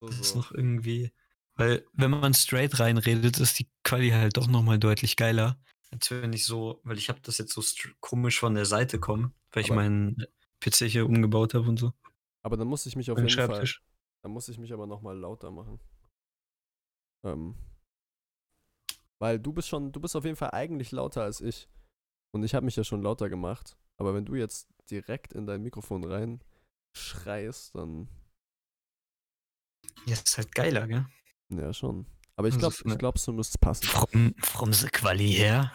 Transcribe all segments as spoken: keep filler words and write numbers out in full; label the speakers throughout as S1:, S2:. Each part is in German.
S1: So,
S2: Das ist
S1: so.
S2: noch irgendwie. Weil, wenn man straight reinredet, ist die Quali halt doch nochmal deutlich geiler. Als wenn ich so, weil ich habe das jetzt so str- komisch von der Seite kommen, weil ich
S1: Aber-
S2: meinen P C hier umgebaut habe und so.
S1: Aber dann muss ich mich auf
S2: Mein
S1: jeden Fall.
S2: Schreibtisch.
S1: Dann muss ich mich aber nochmal lauter machen. Ähm. Weil du bist schon, du bist auf jeden Fall eigentlich lauter als ich. Und ich habe mich ja schon lauter gemacht. Aber wenn du jetzt direkt in dein Mikrofon rein schreist, dann.
S2: Ja, ist halt geiler, gell?
S1: Ja, schon. Aber ich
S2: Also
S1: glaube,
S2: von
S1: ich
S2: der-
S1: glaube, so müsste es passen.
S2: From, from the Quali her.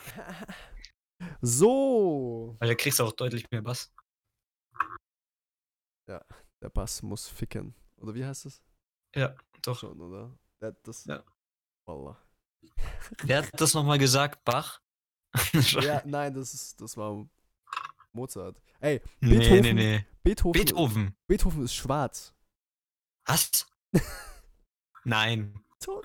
S1: So!
S2: Weil da kriegst du auch deutlich mehr Bass.
S1: Der Bass muss ficken. Oder wie heißt es?
S2: Ja, doch.
S1: Schon, oder? Der, das.
S2: Ja.
S1: Wallah.
S2: Wer hat das nochmal gesagt? Bach?
S1: Ja, nein, das ist, das war Mozart. Ey,
S2: nee,
S1: Beethoven,
S2: nee, nee.
S1: Beethoven,
S2: Beethoven.
S1: Beethoven ist schwarz.
S2: Was? Nein.
S1: Doch.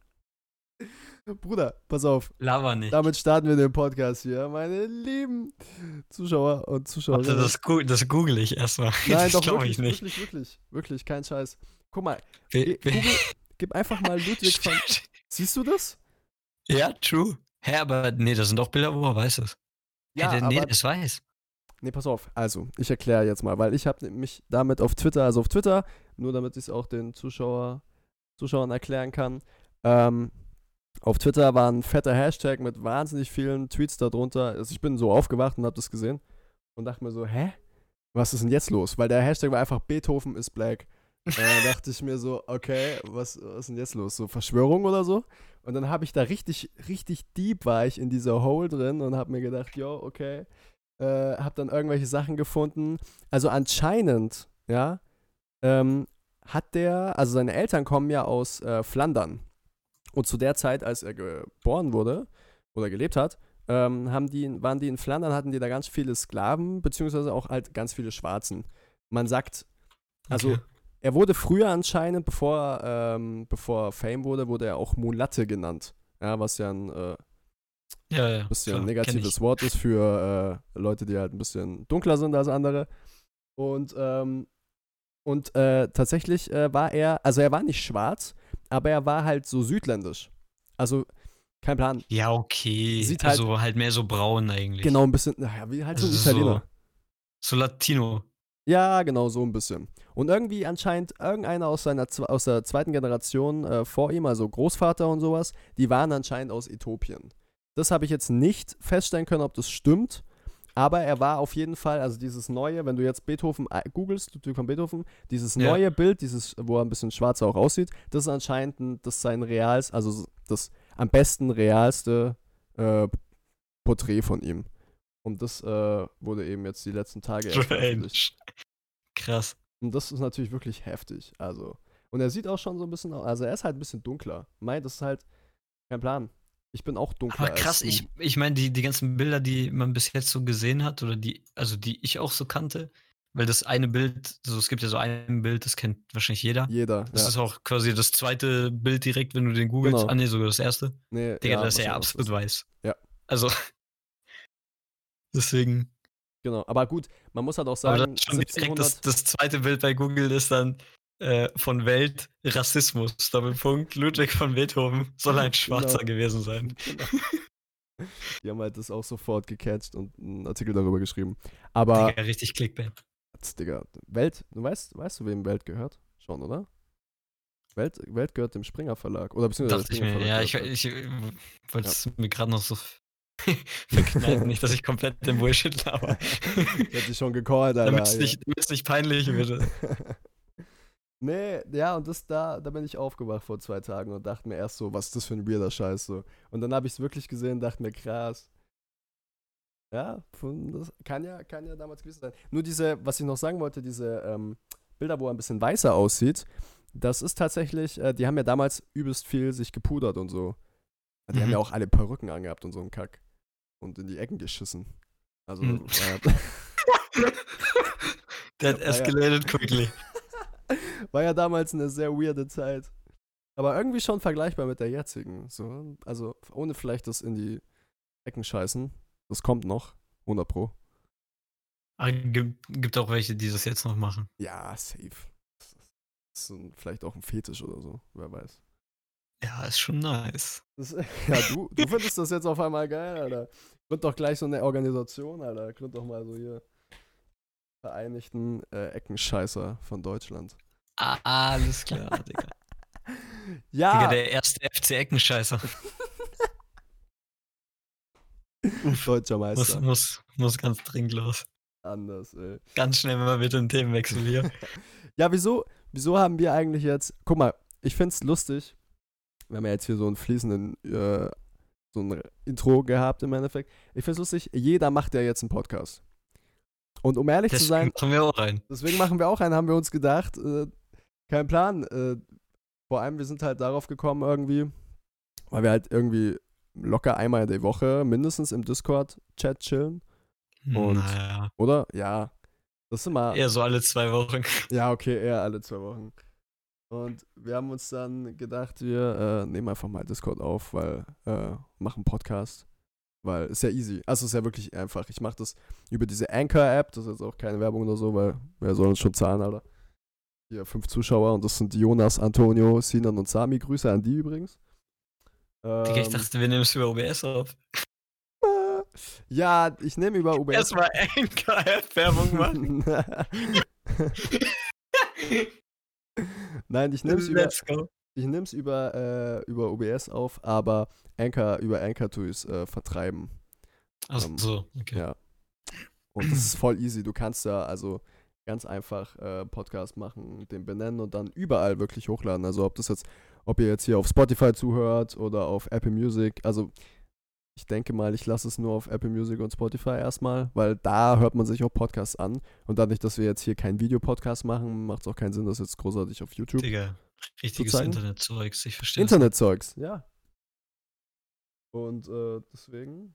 S1: Bruder, pass auf.
S2: Lava nicht.
S1: Damit starten wir den Podcast hier, meine lieben Zuschauer und Zuschauerinnen.
S2: Warte, das, gu das google ich erstmal.
S1: Nein,
S2: das
S1: doch
S2: glaube
S1: wirklich,
S2: ich nicht.
S1: wirklich, wirklich, wirklich, kein Scheiß. Guck mal,
S2: We-
S1: ge-
S2: we-
S1: Google, gib einfach mal Ludwig van. Siehst du das?
S2: Ja, true. Hä, aber nee, das sind auch Bilder, wo man weiß es.
S1: Ja,
S2: Hä, der, nee,
S1: aber
S2: das weiß.
S1: nee, pass auf. Also, ich erkläre jetzt mal, weil ich habe mich damit auf Twitter, also auf Twitter, nur damit ich es auch den Zuschauer, Zuschauern erklären kann, ähm, auf Twitter war ein fetter Hashtag mit wahnsinnig vielen Tweets darunter. Also ich bin so aufgewacht und habe das gesehen und dachte mir so, hä? Was ist denn jetzt los? Weil der Hashtag war einfach Beethoven is black. Und dann dachte ich mir so, okay, was, was ist denn jetzt los? So Verschwörung oder so? Und dann habe ich da richtig, richtig deep war ich in dieser Hole drin und habe mir gedacht, jo, okay. Äh, habe dann irgendwelche Sachen gefunden. Also anscheinend, ja, ähm, hat der, also seine Eltern kommen ja aus äh, Flandern. Und zu der Zeit, als er geboren wurde oder gelebt hat, ähm, haben die, waren die in Flandern, hatten die da ganz viele Sklaven, beziehungsweise auch halt ganz viele Schwarzen. Man sagt, also
S2: Okay.
S1: er wurde früher anscheinend, bevor, ähm, bevor er Fame wurde, wurde er auch Mulatte genannt. Ja, was ja ein äh,
S2: Ja, ja.
S1: bisschen
S2: klar,
S1: ein
S2: kenn
S1: negatives
S2: ich.
S1: Wort ist für äh, Leute, die halt ein bisschen dunkler sind als andere. Und, ähm, und äh, tatsächlich äh, war er, also er war nicht schwarz, aber er war halt so südländisch. Also, kein Plan.
S2: Ja, okay.
S1: Sieht halt-
S2: also halt mehr so braun eigentlich.
S1: Genau, ein bisschen, naja, wie halt so ein
S2: Also
S1: Italiener.
S2: So Latino.
S1: Ja, genau, so ein bisschen. Und irgendwie anscheinend irgendeiner aus seiner zwe- aus der zweiten Generation äh, vor ihm, also Großvater und sowas, die waren anscheinend aus Äthiopien. Das habe ich jetzt nicht feststellen können, ob das stimmt, aber er war auf jeden Fall, also dieses neue, wenn du jetzt Beethoven äh, googelst, Ludwig van Beethoven, dieses
S2: Ja.
S1: neue Bild, dieses, wo er ein bisschen schwarzer auch aussieht, das ist anscheinend ein, das sein reals, also das am besten realste äh, Porträt von ihm. Und das äh, wurde eben jetzt die letzten Tage erst veröffentlicht.
S2: Strange. Krass.
S1: Und das ist natürlich wirklich heftig. Also. Und er sieht auch schon so ein bisschen, au- also er ist halt ein bisschen dunkler. Mein, das ist halt kein Plan. Ich bin auch dunkler.
S2: Aber krass,
S1: als du.
S2: ich, ich meine, die, die ganzen Bilder, die man bis jetzt so gesehen hat, oder die, also die ich auch so kannte, weil das eine Bild, so es gibt ja so ein Bild, das kennt wahrscheinlich jeder.
S1: Jeder.
S2: Das
S1: ja.
S2: ist auch quasi das zweite Bild direkt, wenn du den googelst.
S1: Genau.
S2: Ah, nee, sogar das erste.
S1: Nee,
S2: Digga,
S1: ja,
S2: das ist ja
S1: wahrscheinlich
S2: absolut
S1: das.
S2: weiß.
S1: Ja.
S2: Also, deswegen.
S1: Genau. Aber gut, man muss halt auch
S2: Aber
S1: sagen,
S2: das schon direkt das,
S1: siebzehnhundert.
S2: das zweite Bild bei Google ist dann äh, von Welt Rassismus. Doppelpunkt. Ludwig van Beethoven soll ein Schwarzer
S1: Genau.
S2: gewesen sein.
S1: Genau. Die haben halt das auch sofort gecatcht und einen Artikel darüber geschrieben. Aber,
S2: Digga, richtig Clickbait.
S1: Digga, Welt, du weißt, weißt du, wem Welt gehört? Schon, oder? Welt, Welt gehört dem Springer Verlag. Oder beziehungsweise
S2: Dachte ich
S1: Springer
S2: mir.
S1: Verlag
S2: Ja, ich,
S1: gehört
S2: ich, ich wollte es mir gerade noch so verkneifen, nicht, dass ich komplett den Bullshit laber.
S1: Ich hätte dich schon gecallt, Alter.
S2: Damit es
S1: ja.
S2: nicht, damit's nicht peinlich wird.
S1: Nee, ja, und das da, da bin ich aufgewacht vor zwei Tagen und dachte mir erst so, was ist das für ein weirder Scheiß so. Und dann habe ich es wirklich gesehen und dachte mir, krass. Ja, von- das kann ja, kann ja damals gewesen sein. Nur diese, was ich noch sagen wollte, diese ähm, Bilder, wo er ein bisschen weißer aussieht, das ist tatsächlich, äh, die haben ja damals übelst viel sich gepudert und so. Die haben
S2: Mhm.
S1: ja auch alle Perücken angehabt und so einen Kack. Und in die Ecken geschissen. Also,
S2: Mhm.
S1: war,
S2: That
S1: Ja,
S2: escalated quickly.
S1: war ja damals eine sehr weirde Zeit. Aber irgendwie schon vergleichbar mit der jetzigen. So. Also ohne vielleicht das in die Ecken scheißen. Das kommt noch. hundert Pro.
S2: Aber gibt, gibt auch welche, die das jetzt noch machen.
S1: Ja, safe. Das ist ein, vielleicht auch ein Fetisch oder so, wer weiß.
S2: Ja, ist schon nice.
S1: Das, ja, du, du findest das jetzt auf einmal geil, Alter. Gründ doch gleich so eine Organisation, Alter. Gründ doch mal so hier Vereinigten äh, Eckenscheißer von Deutschland.
S2: Ah, alles klar, Digga.
S1: Ja.
S2: Digga, der erste F C Eckenscheißer. Uff,
S1: Deutscher
S2: muss,
S1: Meister.
S2: muss, muss ganz dringend los.
S1: Anders, ey.
S2: Ganz schnell mal bitte einen Themenwechsel hier.
S1: Ja, wieso, wieso haben wir eigentlich jetzt. Guck mal, ich find's lustig. Wir haben ja jetzt hier so einen fließenden, äh, so ein Intro gehabt im Endeffekt. Ich find's lustig, jeder macht ja jetzt einen Podcast. Und um ehrlich zu sein,
S2: Deswegen machen wir auch rein.
S1: deswegen machen wir auch einen, haben wir uns gedacht. Äh, kein Plan. Äh, vor allem, wir sind halt darauf gekommen irgendwie, weil wir halt irgendwie locker einmal die Woche mindestens im Discord-Chat chillen. Und,
S2: Naja,
S1: oder? Ja. Das ist immer.
S2: eher so alle zwei Wochen.
S1: Ja, okay, eher alle zwei Wochen. Und wir haben uns dann gedacht, wir äh, nehmen einfach mal Discord auf, weil, äh, machen Podcast. Weil ist ja easy. Also ist ja wirklich einfach. Ich mache das über diese Anchor-App, das ist jetzt auch keine Werbung oder so, weil wer soll uns schon zahlen, Alter. Hier fünf Zuschauer und das sind Jonas, Antonio, Sinan und Sami. Grüße an die übrigens. Ähm,
S2: Digga, ich dachte, wir nehmen es über O B S auf.
S1: äh, ja, ich nehme über O B S.
S2: Erstmal Anchor-App-Werbung machen.
S1: Nein, ich nehme es über,
S2: Let's go.
S1: ich nehm's über, äh, über O B S auf, aber Anchor, über Anchor tue ich es äh, vertreiben.
S2: Ach
S1: Ähm,
S2: so, okay.
S1: Ja. Und das ist voll easy. Du kannst ja also ganz einfach äh, Podcast machen, den benennen und dann überall wirklich hochladen. Also ob das jetzt, ob ihr jetzt hier auf Spotify zuhört oder auf Apple Music. Also ich denke mal, ich lasse es nur auf Apple Music und Spotify erstmal, weil da hört man sich auch Podcasts an. Und dadurch, dass wir jetzt hier keinen Videopodcast machen, macht es auch keinen Sinn, das jetzt großartig auf YouTube.
S2: Digga, richtiges
S1: zeigen?
S2: Internetzeugs, ich verstehe es.
S1: Internetzeugs, ja. Und äh, deswegen,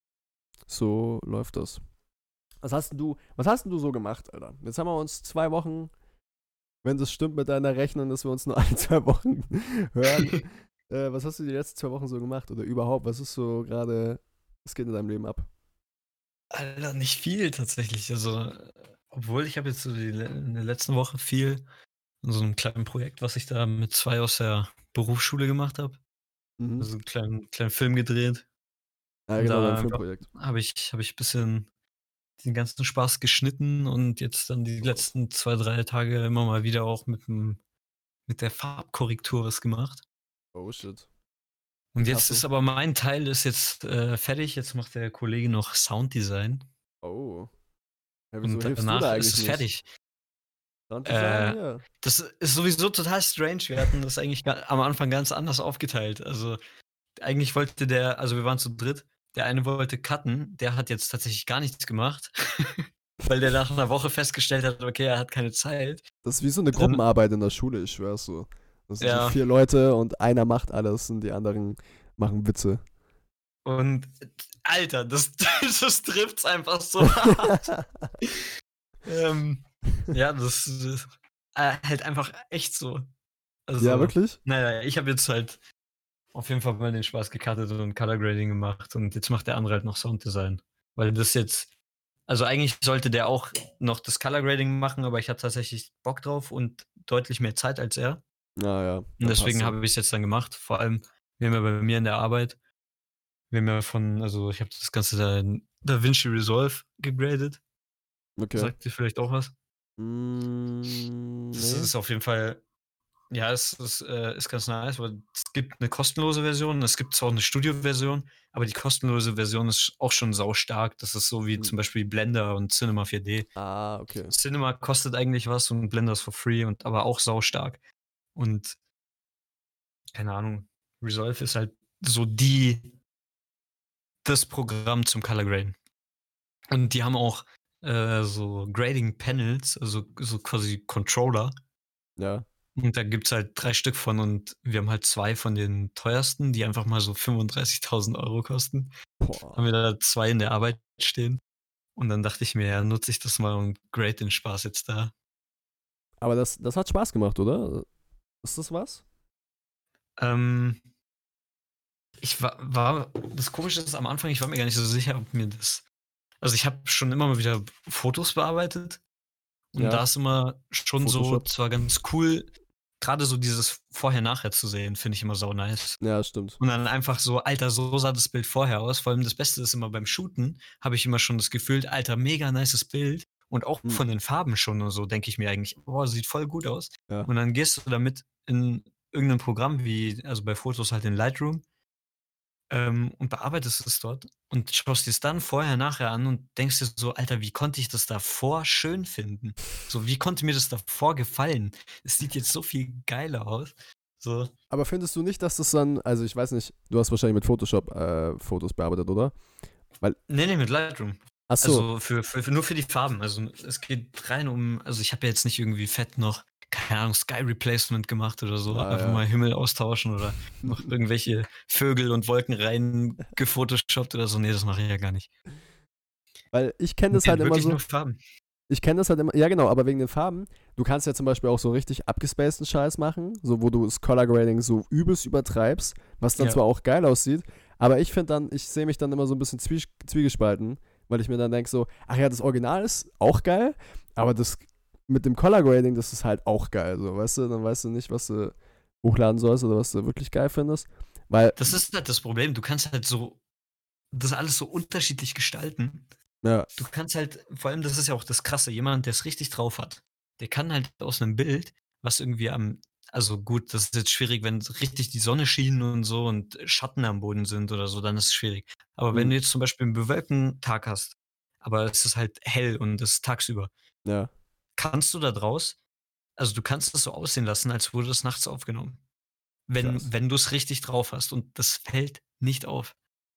S1: so läuft das. Was hast denn du, was hast denn du so gemacht, Alter? Jetzt haben wir uns zwei Wochen, wenn das stimmt mit deiner Rechnung, dass wir uns nur alle zwei Wochen hören. äh, was hast du die letzten zwei Wochen so gemacht? Oder überhaupt, was ist so gerade, was geht in deinem Leben ab?
S2: Alter, nicht viel tatsächlich. Also, äh, obwohl ich habe jetzt so die, le- in der letzten Woche viel in so einem kleinen Projekt, was ich da mit zwei aus der Berufsschule gemacht habe.
S1: Mhm.
S2: Also einen kleinen, kleinen Film gedreht.
S1: Ja,
S2: Und
S1: genau,
S2: da
S1: dein Filmprojekt.
S2: habe ich, habe ich ein bisschen den ganzen Spaß geschnitten und jetzt dann die letzten zwei, drei Tage immer mal wieder auch mit, dem, mit der Farbkorrektur was gemacht.
S1: Oh shit.
S2: Und
S1: Wie
S2: jetzt
S1: hast du-
S2: ist aber mein Teil ist jetzt äh, fertig. Jetzt macht der Kollege noch Sounddesign.
S1: Oh. Ja, wieso
S2: Und
S1: hilfst du
S2: danach
S1: da
S2: ist
S1: eigentlich
S2: es
S1: nicht?
S2: fertig.
S1: Sounddesign,
S2: Äh,
S1: ja.
S2: Das ist sowieso total strange. Wir hatten das eigentlich ga- am Anfang ganz anders aufgeteilt. Also eigentlich wollte der, also wir waren zu dritt, der eine wollte cutten, der hat jetzt tatsächlich gar nichts gemacht, weil der nach einer Woche festgestellt hat, okay, er hat keine Zeit.
S1: Das ist wie so eine
S2: Dann-
S1: Gruppenarbeit in der Schule, ich schwör's so. Das sind
S2: Ja.
S1: so vier Leute und einer macht alles und die anderen machen Witze.
S2: Und äh, Alter, das, das trifft's einfach so hart. ähm, ja, das ist äh, halt einfach echt so. Also,
S1: Ja, wirklich?
S2: Naja, ich habe jetzt halt auf jeden Fall mal den Spaß gecuttet und Color Grading gemacht und jetzt macht der andere halt noch Sounddesign. Weil das jetzt, also eigentlich sollte der auch noch das Color Grading machen, aber ich hatte tatsächlich Bock drauf und deutlich mehr Zeit als er.
S1: Naja.
S2: Und deswegen habe ich es jetzt dann gemacht. Vor allem, wir haben ja bei mir in der Arbeit, wir haben ja von, also ich habe das Ganze da in DaVinci Resolve gegradet.
S1: Okay.
S2: Sagt dir vielleicht auch was?
S1: Mm,
S2: Das
S1: nee.
S2: ist auf jeden Fall, ja, es ist, äh, ist ganz nice, weil es gibt eine kostenlose Version, es gibt zwar auch eine Studio-Version, aber die kostenlose Version ist auch schon saustark. Das ist so wie
S1: Hm.
S2: zum Beispiel Blender und Cinema vier D.
S1: Ah, okay.
S2: Cinema kostet eigentlich was und Blender ist for free und aber auch saustark. Und keine Ahnung, Resolve ist halt so die das Programm zum Color Graden. Und die haben auch äh, so Grading Panels, also so quasi Controller.
S1: Ja.
S2: Und da gibt es halt drei Stück von und wir haben halt zwei von den teuersten, die einfach mal so fünfunddreißigtausend Euro kosten.
S1: Boah.
S2: Haben wir da zwei in der Arbeit stehen. Und dann dachte ich mir, ja, nutze ich das mal und grade den Spaß jetzt da.
S1: Aber das, das hat Spaß gemacht, oder? Ist das was?
S2: Ähm, ich war, war, das Komische ist am Anfang, ich war mir gar nicht so sicher, ob mir das. Also ich habe schon immer mal wieder Fotos bearbeitet. Und
S1: Ja.
S2: da ist immer schon
S1: Photoshop.
S2: so, zwar ganz cool, gerade so dieses Vorher-Nachher zu sehen, finde ich immer sau nice.
S1: Ja, stimmt.
S2: Und dann einfach so: „Alter, so sah das Bild vorher aus." Vor allem das Beste ist immer beim Shooten, habe ich immer schon das Gefühl: „Alter, mega nices Bild." Und auch
S1: Mhm.
S2: von den Farben schon und so denke ich mir eigentlich: „Boah, sieht voll gut aus."
S1: Ja.
S2: Und dann gehst du damit in irgend 'nen Programm wie also, bei Fotos halt in Lightroom, ähm, und bearbeitest es dort und schaust dir's dann vorher, nachher an und denkst dir so: „Alter, wie konnte ich das davor schön finden? So, wie konnte mir das davor gefallen? Es sieht jetzt so viel geiler aus." So.
S1: Aber findest du nicht, dass das dann, also ich weiß nicht, du hast wahrscheinlich mit Photoshop äh, Fotos bearbeitet, oder? Weil,
S2: Ne, ne, mit Lightroom.
S1: ach so,
S2: Also, für für für nur für die Farben. Also, es geht rein um also, ich habe ja jetzt nicht irgendwie fett noch, keine Ahnung, Sky Replacement gemacht oder so,
S1: ah,
S2: einfach
S1: ja.
S2: mal Himmel austauschen oder noch irgendwelche Vögel und Wolken rein gefotoshoppt oder so. Ne, das mache ich ja gar nicht.
S1: Weil ich kenne das
S2: Ne,
S1: halt immer
S2: wirklich
S1: so,
S2: nur Farben.
S1: ich kenne das halt immer, ja genau, aber wegen den Farben, du kannst ja zum Beispiel auch so richtig abgespaceden Scheiß machen, so wo du das Color Grading so übelst übertreibst, was dann
S2: Ja.
S1: zwar auch geil aussieht, aber ich finde dann, ich sehe mich dann immer so ein bisschen zwie zwiegespalten, weil ich mir dann denke so, ach ja, das Original ist auch geil, aber das mit dem Color Grading, das ist halt auch geil, so, weißt du, dann weißt du nicht, was du hochladen sollst oder was du wirklich geil findest, weil,
S2: Das ist halt das Problem. Du kannst halt so das alles so unterschiedlich gestalten.
S1: ja,
S2: Du kannst halt vor allem, das ist ja auch das Krasse, jemand, der es richtig drauf hat, der kann halt aus 'nem Bild, was irgendwie am also gut, das ist jetzt schwierig, wenn so richtig die Sonne schien und so und Schatten am Boden sind oder so, dann ist es schwierig. Aber wenn
S1: hm,
S2: du jetzt zum Beispiel 'n bewölkten Tag hast, aber es ist halt hell und es ist tagsüber,
S1: ja,
S2: kannst du da draus also du kannst es so aussehen lassen, als wurde das nachts aufgenommen, wenn
S1: krass.
S2: wenn du's richtig drauf hast und das fällt nicht auf.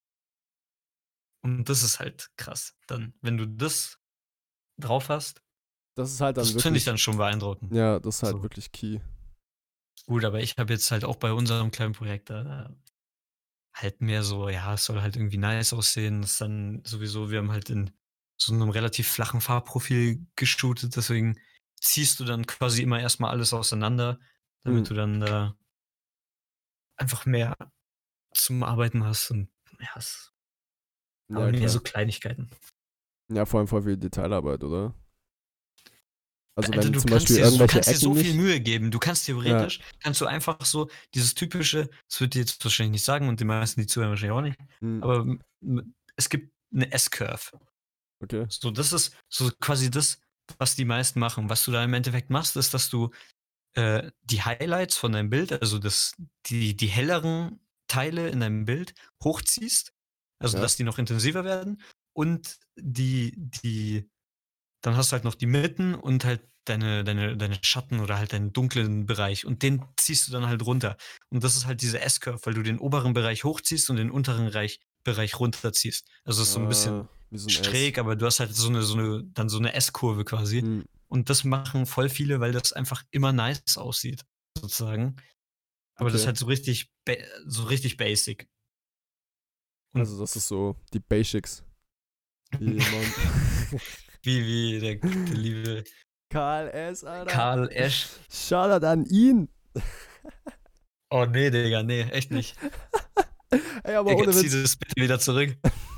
S2: Und das ist halt krass dann, wenn du das drauf hast.
S1: Das ist halt
S2: Das
S1: dann
S2: finde ich
S1: wirklich,
S2: dann schon beeindruckend.
S1: ja, das ist halt
S2: So.
S1: wirklich key.
S2: Gut, aber ich habe jetzt halt auch bei unserem kleinen Projekt da halt mehr so, ja, es soll halt irgendwie nice aussehen. Das ist dann sowieso wir haben halt in so 'nem relativ flachen Farbprofil geshootet, deswegen ziehst du dann quasi immer erst mal alles auseinander,
S1: Hm,
S2: damit du dann da einfach mehr zum Arbeiten hast und ja, es aber
S1: ja,
S2: mehr so
S1: klar.
S2: Kleinigkeiten.
S1: Ja, vor allem voll viel Detailarbeit, oder? Also
S2: Alter,
S1: wenn
S2: du
S1: zum
S2: kannst
S1: Beispiel
S2: dir du
S1: irgendwelche
S2: kannst dir
S1: Ecken
S2: so viel
S1: nicht,
S2: Mühe geben. Du kannst
S1: ja,
S2: theoretisch kannst du einfach so dieses typische das wird dir jetzt wahrscheinlich nicht sagen und die meisten, die zuhören, wahrscheinlich auch nicht,
S1: hm,
S2: aber, m m es gibt 'ne S-Curve.
S1: okay,
S2: So, das ist so quasi das, was die meisten machen. Was du da im Endeffekt machst, ist, dass du, äh, die Highlights von deinem Bild, also das die die helleren Teile in deinem Bild hochziehst, also
S1: ja,
S2: dass die noch intensiver werden und die die dann hast du halt noch die Mitten und halt deine deine deine Schatten oder halt deinen dunklen Bereich und den ziehst du dann halt runter. Und das ist halt diese S-Curve, weil du den oberen Bereich hochziehst und den unteren Reich Bereich runterziehst. Also, es ist so 'n
S1: ah,
S2: bisschen
S1: wie so ein S.
S2: schräg, aber du hast halt so 'ne so 'ne dann so 'ne S-Kurve quasi.
S1: Hm,
S2: Und das machen voll viele, weil das einfach immer nice aussieht, sozusagen. Aber das ist
S1: okay.
S2: halt so richtig ba so richtig basic. Und
S1: Also das ist so die Basics, wie man
S2: wie wie der der liebe
S1: Karl S., Alter.
S2: Karl Esch.
S1: Shoutout an ihn.
S2: Oh ne, Digga, ne, echt nicht.
S1: Ey, aber
S2: Digga,
S1: ohne
S2: zieh
S1: Witz.
S2: das bitte wieder zurück.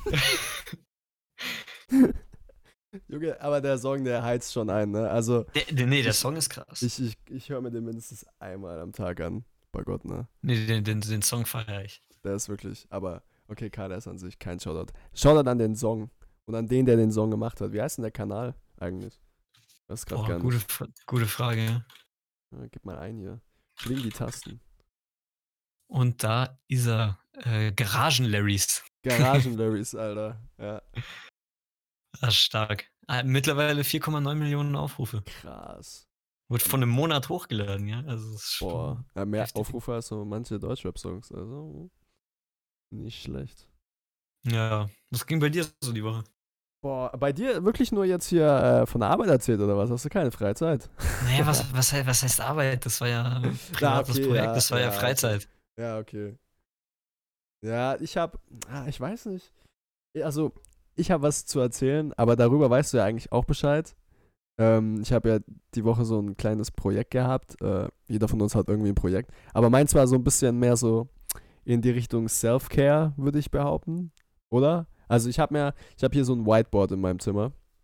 S1: Junge, aber der Song, der heizt schon ein, ne? Also
S2: Ne, ne, ne, der
S1: ich,
S2: Song ist krass.
S1: ich, ich, ich höre mir den mindestens einmal am Tag an. Bei Gott, ne?
S2: Ne, den den den Song feiere ich.
S1: Der ist wirklich, aber okay, Karl S. an sich, kein Shoutout. Shoutout an den Song und an den, der den Song gemacht hat. Wie heißt denn der Kanal eigentlich? Das ist gerade
S2: Boah,
S1: gar
S2: gute
S1: nicht.
S2: F gute Frage, ja.
S1: Ja, gib mal ein hier. Kling die Tasten.
S2: Und da ist er, äh, Garagen-Larrys.
S1: Garagen-Larrys, Alter. Ja,
S2: Ah, stark. Ah, mittlerweile vier Komma neun Millionen Aufrufe.
S1: krass.
S2: Wurde vor 'nem Monat hochgeladen, ja? Also, das ist
S1: Boah,
S2: schon
S1: ja, mehr
S2: heftig.
S1: Aufrufe als so manche Deutschrap-Songs, also nicht schlecht.
S2: Ja. Was ging bei dir so die Woche?
S1: Boah, bei dir wirklich nur jetzt hier äh, von der Arbeit erzählt oder was? Hast du keine Freizeit?
S2: Na ja, was was hei was heißt Arbeit? Das war ja 'n
S1: Na,
S2: privates
S1: okay,
S2: Projekt,
S1: ja,
S2: das war ja
S1: ja, okay.
S2: Freizeit.
S1: Ja, okay. Ja, ich hab, ah, ich weiß nicht. Also, ich habe was zu erzählen, aber darüber weißt du ja eigentlich auch Bescheid. Ähm, ich habe ja die Woche so ein kleines Projekt gehabt. Äh, jeder von uns hat irgendwie ein Projekt. Aber meins war so ein bisschen mehr so in die Richtung Self-Care, würde ich behaupten. Oder? Also ich habe mir, ich habe hier so ein Whiteboard in meinem Zimmer.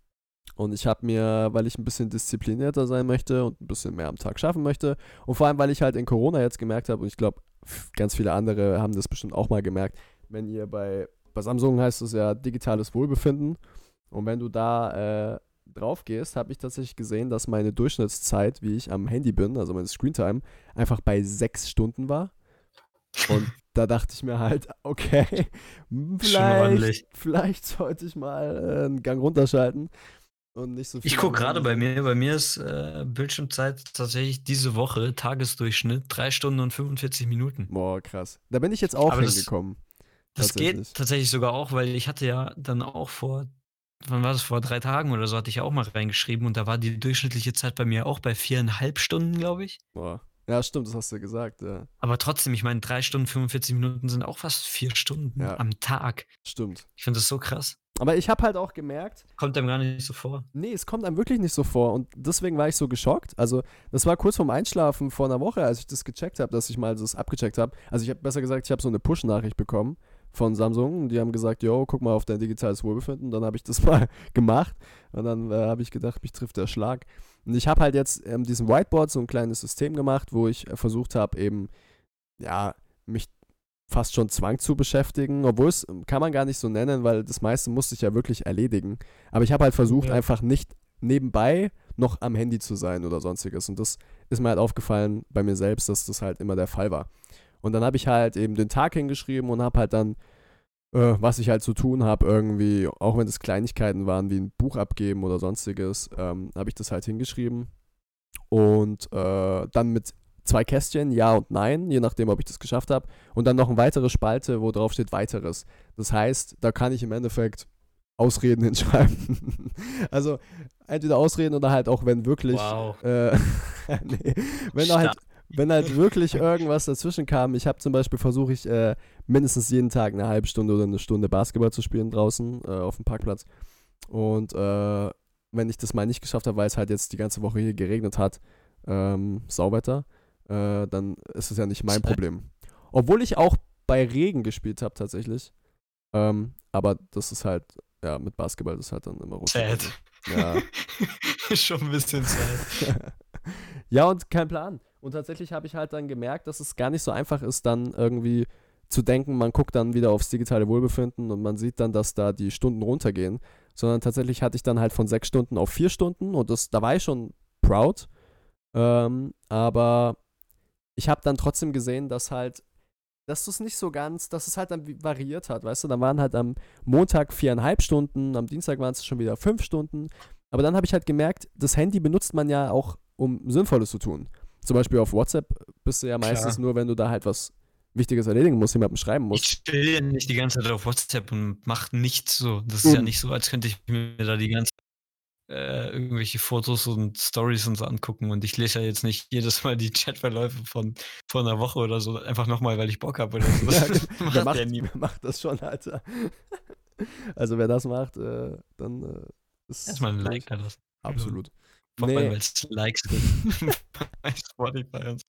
S1: Und ich habe mir, weil ich ein bisschen disziplinierter sein möchte und ein bisschen mehr am Tag schaffen möchte und vor allem, weil ich halt in Corona jetzt gemerkt habe und ich glaube, ganz viele andere haben das bestimmt auch mal gemerkt, wenn ihr bei, bei Samsung heißt es ja digitales Wohlbefinden und wenn du da äh, drauf gehst, habe ich tatsächlich gesehen, dass meine Durchschnittszeit, wie ich am Handy bin, also meine Screentime, einfach bei sechs Stunden war. Und da dachte ich mir halt, okay,
S2: Schon
S1: vielleicht,
S2: ordentlich.
S1: vielleicht sollte ich mal äh, einen Gang runterschalten und nicht so
S2: Ich
S1: viel am
S2: gucke gerade
S1: Handy
S2: bei
S1: sein.
S2: mir, bei mir ist äh, Bildschirmzeit tatsächlich diese Woche Tagesdurchschnitt drei Stunden und fünfundvierzig Minuten.
S1: Boah, krass. Da bin ich jetzt auch
S2: Aber das,
S1: hingekommen,
S2: das geht
S1: tatsächlich.
S2: tatsächlich sogar auch, weil ich hatte ja dann auch vor, wann war das, vor drei Tagen oder so, hatte ich ja auch mal reingeschrieben und da war die durchschnittliche Zeit bei mir auch bei viereinhalb Stunden, glaube ich.
S1: Boah. Ja, stimmt, das hast du gesagt, ja.
S2: Aber trotzdem, ich meine, drei Stunden fünfundvierzig Minuten sind auch fast vier Stunden
S1: Ja,
S2: am Tag.
S1: stimmt.
S2: Ich finde das so krass.
S1: Aber ich habe halt auch gemerkt,
S2: Kommt einem gar nicht so vor.
S1: nee, es kommt einem wirklich nicht so vor und deswegen war ich so geschockt. Also, das war kurz vorm Einschlafen vor einer Woche, als ich das gecheckt habe, dass ich mal das abgecheckt habe. Also, ich habe besser gesagt, ich habe so eine Push-Nachricht bekommen von Samsung und die haben gesagt, yo, guck mal auf dein digitales Wohlbefinden. Dann habe ich das mal gemacht und dann äh, habe ich gedacht, mich trifft der Schlag. Und ich habe halt jetzt ähm, diesem Whiteboard so ein kleines System gemacht, wo ich äh, versucht habe, eben, ja, mich fast schon Zwang zu beschäftigen, obwohl es ähm, kann man gar nicht so nennen, weil das meiste musste ich ja wirklich erledigen. Aber ich habe halt versucht,
S2: Ja.
S1: einfach nicht nebenbei noch am Handy zu sein oder sonstiges. Und das ist mir halt aufgefallen bei mir selbst, dass das halt immer der Fall war. Und dann habe ich halt eben den Tag hingeschrieben und habe halt dann, äh, was ich halt zu tun habe, irgendwie, auch wenn es Kleinigkeiten waren, wie ein Buch abgeben oder sonstiges, ähm, habe ich das halt hingeschrieben. Und äh, dann mit zwei Kästchen, Ja und Nein, je nachdem, ob ich das geschafft habe. Und dann noch eine weitere Spalte, wo drauf steht Weiteres. Das heißt, da kann ich im Endeffekt Ausreden hinschreiben. Also entweder Ausreden oder halt auch, wenn wirklich,
S2: Wow.
S1: äh, nee, wenn halt,
S2: Stark.
S1: wenn halt wirklich irgendwas dazwischen kam. Ich habe zum Beispiel versuche ich äh, mindestens jeden Tag eine halbe Stunde oder eine Stunde Basketball zu spielen draußen äh, auf dem Parkplatz. Und äh, wenn ich das mal nicht geschafft habe, weil es halt jetzt die ganze Woche hier geregnet hat, ähm, Sauwetter, äh, dann ist es ja nicht mein
S2: Sad.
S1: Problem. Obwohl ich auch bei Regen gespielt habe tatsächlich. Ähm, aber das ist halt, ja, mit Basketball das ist halt dann immer rutschiger.
S2: Sad.
S1: So. Ja.
S2: Schon ein bisschen sad.
S1: Ja, und kein Plan. Und tatsächlich habe ich halt dann gemerkt, dass es gar nicht so einfach ist, dann irgendwie zu denken, man guckt dann wieder aufs digitale Wohlbefinden und man sieht dann, dass da die Stunden runtergehen. Sondern tatsächlich hatte ich dann halt von sechs Stunden auf vier Stunden und das, da war ich schon proud. Ähm, aber ich habe dann trotzdem gesehen, dass halt, dass das nicht so ganz, dass es halt dann vi- variiert hat, weißt du, dann waren halt am Montag viereinhalb Stunden, am Dienstag waren es schon wieder fünf Stunden, aber dann habe ich halt gemerkt, das Handy benutzt man ja auch, um Sinnvolles zu tun. Zum Beispiel auf WhatsApp bist du ja meistens
S2: Klar.
S1: nur, wenn du da halt was Wichtiges erledigen musst, jemandem schreiben
S2: Ich
S1: musst.
S2: chill ja nicht die ganze Zeit auf WhatsApp und mach nichts so. Das ist ja
S1: Eben.
S2: nicht so, als könnte ich mir da die ganze äh, irgendwelche Fotos und Stories und so angucken und ich lese ja jetzt nicht jedes Mal die Chatverläufe von vor 'ner Woche oder so, einfach noch mal, weil ich Bock habe oder so.
S1: Ja,
S2: Das
S1: wer,
S2: macht ja
S1: macht,
S2: niemand.
S1: wer macht das schon, Alter? Also wer das macht, äh, dann äh,
S2: Erst
S1: ist
S2: mal 'n
S1: glaub
S2: Like
S1: ich,
S2: da lassen. Also,
S1: absolut.
S2: vor allem,
S1: Nee,
S2: weil's Likes sind bei Spotify und so.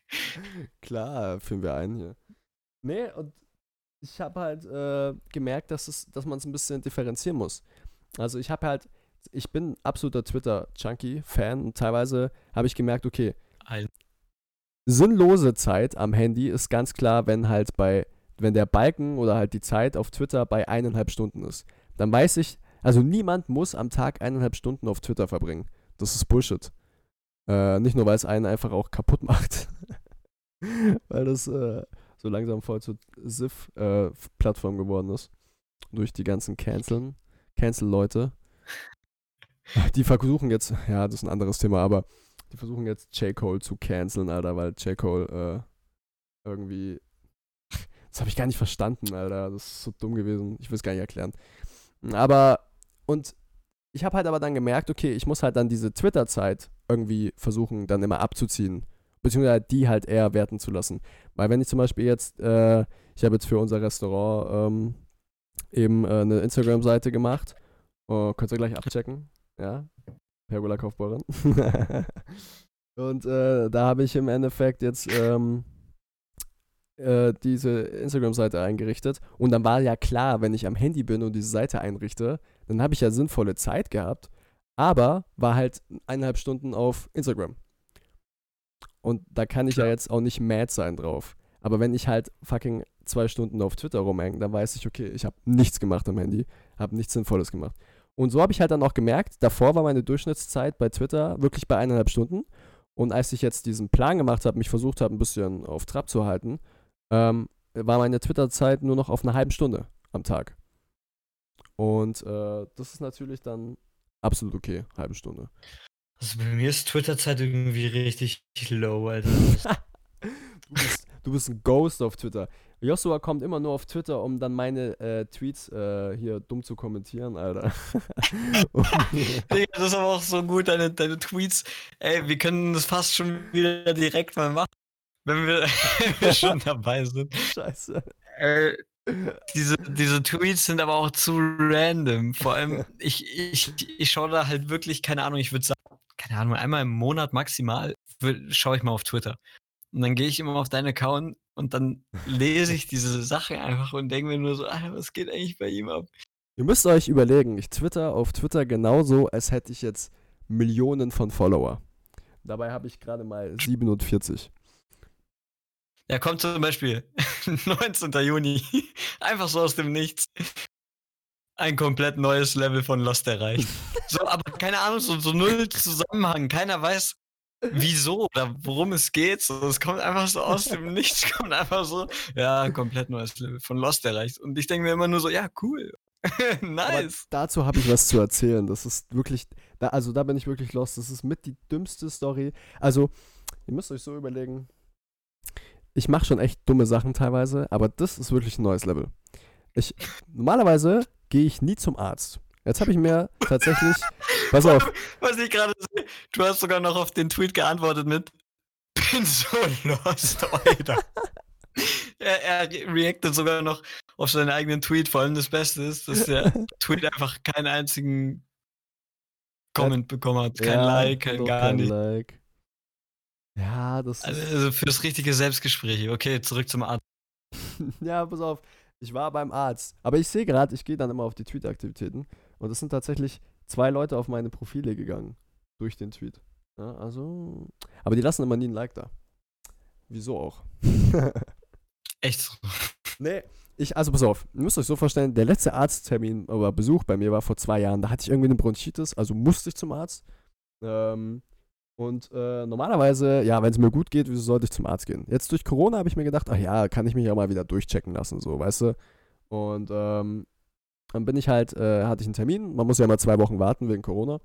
S1: klar, führen wir ein hier. Nee, und ich habe halt äh, gemerkt, dass, es, dass man es ein bisschen differenzieren muss. Also ich habe halt, ich bin absoluter Twitter-Junkie-Fan und teilweise habe ich gemerkt, okay,
S2: Ein
S1: sinnlose Zeit am Handy ist ganz klar, wenn halt bei, wenn der Balken oder halt die Zeit auf Twitter bei eineinhalb Stunden ist. Dann weiß ich, also niemand muss am Tag eineinhalb Stunden auf Twitter verbringen. Das ist Bullshit. Äh, nicht nur, weil es einen einfach auch kaputt macht. Weil das äh, so langsam voll zur S I F-Plattform geworden ist. Durch die ganzen Canceln. Cancel-Leute. Die versuchen jetzt, ja, das ist ein anderes Thema, aber die versuchen jetzt J. Cole zu canceln, Alter, weil J. Cole äh, irgendwie. Das habe ich gar nicht verstanden, Alter. Das ist so dumm gewesen. Ich will es gar nicht erklären. Aber, und ich habe halt aber dann gemerkt, okay, ich muss halt dann diese Twitter-Zeit irgendwie versuchen, dann immer abzuziehen. Beziehungsweise die halt eher werten zu lassen. Weil wenn ich zum Beispiel jetzt, äh, ich habe jetzt für unser Restaurant ähm, eben äh, eine Instagram-Seite gemacht. Oh, könnt ihr gleich abchecken. Ja, Pergola Kaufbeuren. Und äh, da habe ich im Endeffekt jetzt ähm, äh, diese Instagram-Seite eingerichtet. Und dann war ja klar, wenn ich am Handy bin und diese Seite einrichte, dann habe ich ja sinnvolle Zeit gehabt. aber war halt eineinhalb Stunden auf Instagram. Und da kann ich ja
S2: Klar.
S1: jetzt auch nicht mad sein drauf. Aber wenn ich halt fucking zwei Stunden auf Twitter rumhänge, dann weiß ich, okay, ich habe nichts gemacht am Handy, habe nichts Sinnvolles gemacht. Und so habe ich halt dann auch gemerkt, davor war meine Durchschnittszeit bei Twitter wirklich bei eineinhalb Stunden. Und als ich jetzt diesen Plan gemacht habe, mich versucht habe, ein bisschen auf Trab zu halten, ähm, war meine Twitter-Zeit nur noch auf einer halben Stunde am Tag. Und äh, das ist natürlich dann absolut okay, halbe Stunde.
S2: Also bei mir ist Twitter-Zeit irgendwie richtig low, Alter.
S1: du, bist, du bist ein Ghost auf Twitter. Joshua kommt immer nur auf Twitter, um dann meine äh, Tweets äh, hier dumm zu kommentieren, Alter.
S2: Digga, das ist aber auch so gut, deine, deine Tweets. Ey, wir können das fast schon wieder direkt mal machen, wenn wir, wenn wir schon dabei sind.
S1: Scheiße.
S2: Äh, diese, diese Tweets sind aber auch zu random. Vor allem, ich, ich, ich schaue da halt wirklich, keine Ahnung, ich würde sagen, keine Ahnung, einmal im Monat maximal schaue ich mal auf Twitter. Und dann gehe ich immer auf deinen Account und dann lese ich diese Sache einfach und denke mir nur so, Alter, was geht eigentlich bei ihm ab?
S1: Ihr müsst euch überlegen, ich twitter auf Twitter genauso, als hätte ich jetzt Millionen von Follower. Dabei habe ich gerade mal siebenundvierzig.
S2: Ja, kommt zum Beispiel neunzehnten Juni, einfach so aus dem Nichts. Ein komplett neues Level von Lost erreicht. So, aber keine Ahnung, so, so null Zusammenhang. Keiner weiß, wieso oder worum es geht. So, es kommt einfach so aus dem Nichts, kommt einfach so, ja, komplett neues Level von Lost erreicht. Und ich denke mir immer nur so, ja, cool. Nice.
S1: Aber dazu habe ich was zu erzählen. Das ist wirklich, da, also da bin ich wirklich lost. Das ist mit die dümmste Story. Also, ihr müsst euch so überlegen, ich mache schon echt dumme Sachen teilweise, aber das ist wirklich ein neues Level. Ich, normalerweise gehe ich nie zum Arzt. Jetzt habe ich mir tatsächlich, pass auf.
S2: Was ich gerade sehe, du hast sogar noch auf den Tweet geantwortet mit, bin so lost, Alter. er, er reactet sogar noch auf seinen eigenen Tweet. Vor allem das Beste ist, dass der Tweet einfach keinen einzigen Comment bekommen hat. Kein
S1: ja,
S2: Like, kein gar
S1: kein
S2: nicht.
S1: Like. Ja, das
S2: also,
S1: ist...
S2: also fürs richtige Selbstgespräch. Okay, zurück zum Arzt.
S1: ja, pass auf. Ich war beim Arzt. Aber ich sehe gerade, ich gehe dann immer auf die Tweet-Aktivitäten. Und es sind tatsächlich zwei Leute auf meine Profile gegangen. Durch den Tweet. Ja, also. Aber die lassen immer nie ein Like da. Wieso auch?
S2: Echt so?
S1: Nee, ich, also pass auf, ihr müsst euch so vorstellen, der letzte Arzttermin oder Besuch bei mir war vor zwei Jahren. Da hatte ich irgendwie eine Bronchitis, also musste ich zum Arzt. Ähm, und äh, normalerweise, ja, wenn es mir gut geht, wieso sollte ich zum Arzt gehen? Jetzt durch Corona habe ich mir gedacht, ach ja, kann ich mich ja mal wieder durchchecken lassen, so, weißt du? Und ähm, dann bin ich halt, äh, hatte ich einen Termin, man muss ja mal zwei Wochen warten wegen Corona.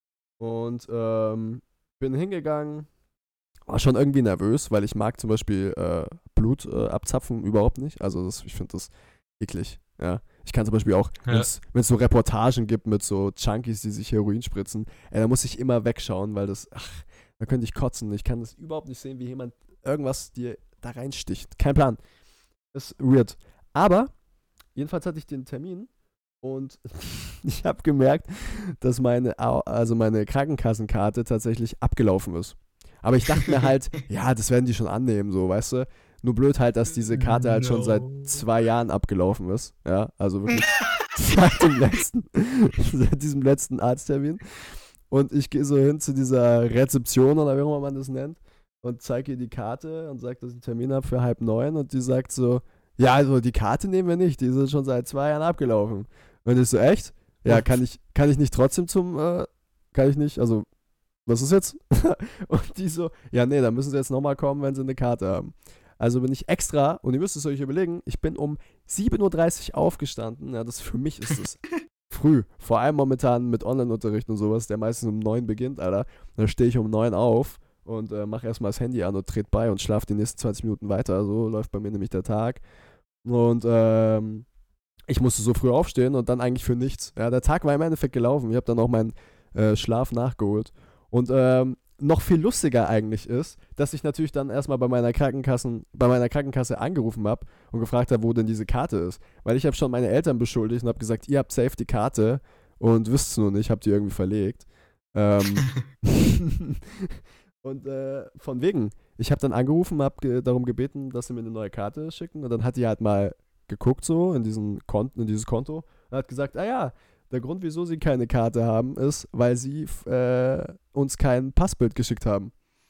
S1: Und ähm, bin hingegangen, war schon irgendwie nervös, weil ich mag zum Beispiel äh, Blut äh, abzapfen überhaupt nicht. Also das, ich finde das eklig. Ja. Ich kann zum Beispiel auch,
S2: Ja.
S1: wenn es so Reportagen gibt mit so Junkies, die sich Heroin spritzen, ey, da muss ich immer wegschauen, weil das, ach, da könnte ich kotzen. Ich kann das überhaupt nicht sehen, wie jemand irgendwas dir da reinsticht. Kein Plan. Das ist weird. Aber jedenfalls hatte ich den Termin und ich habe gemerkt, dass meine, Au- also meine Krankenkassenkarte tatsächlich abgelaufen ist. Aber ich dachte mir halt, ja, das werden die schon annehmen, so, weißt du? Nur blöd halt, dass diese Karte halt schon seit
S2: No.
S1: zwei Jahren abgelaufen ist. Ja, also wirklich seit dem letzten, seit diesem letzten Arzttermin. Und ich gehe so hin zu dieser Rezeption oder wie auch immer man das nennt und zeige ihr die Karte und sage, dass ich einen Termin habe für halb neun und die sagt so, ja, also die Karte nehmen wir nicht, die ist schon seit zwei Jahren abgelaufen. Und ich so, echt? Ja, kann ich, kann ich nicht trotzdem zum, äh, kann ich nicht, also was ist jetzt? Und die so, ja, nee, dann müssen sie jetzt nochmal kommen, wenn sie eine Karte haben. Also bin ich extra, und ihr müsst es euch überlegen, ich bin um sieben Uhr dreißig aufgestanden. Ja, das für mich ist das früh. Vor allem momentan mit Online-Unterricht und sowas, der meistens um neun beginnt, Alter. Da stehe ich um neun auf und äh, mache erstmal das Handy an und trete bei und schlafe die nächsten zwanzig Minuten weiter. So läuft bei mir nämlich der Tag. Und ähm, ich musste so früh aufstehen und dann eigentlich für nichts. Ja, der Tag war im Endeffekt gelaufen. Ich habe dann auch meinen äh, Schlaf nachgeholt. Und ähm, noch viel lustiger eigentlich ist, dass ich natürlich dann erstmal bei meiner Krankenkassen, bei meiner Krankenkasse angerufen habe und gefragt habe, wo denn diese Karte ist. Weil ich habe schon meine Eltern beschuldigt und habe gesagt, ihr habt safe die Karte und wisst es nur nicht, habt die irgendwie verlegt. Ähm und äh, von wegen, ich habe dann angerufen, habe ge- darum gebeten, dass sie mir eine neue Karte schicken und dann hat die halt mal geguckt so in diesen Konten, in dieses Konto und hat gesagt, ah ja, der Grund, wieso sie keine Karte haben, ist, weil sie äh, uns kein Passbild geschickt haben.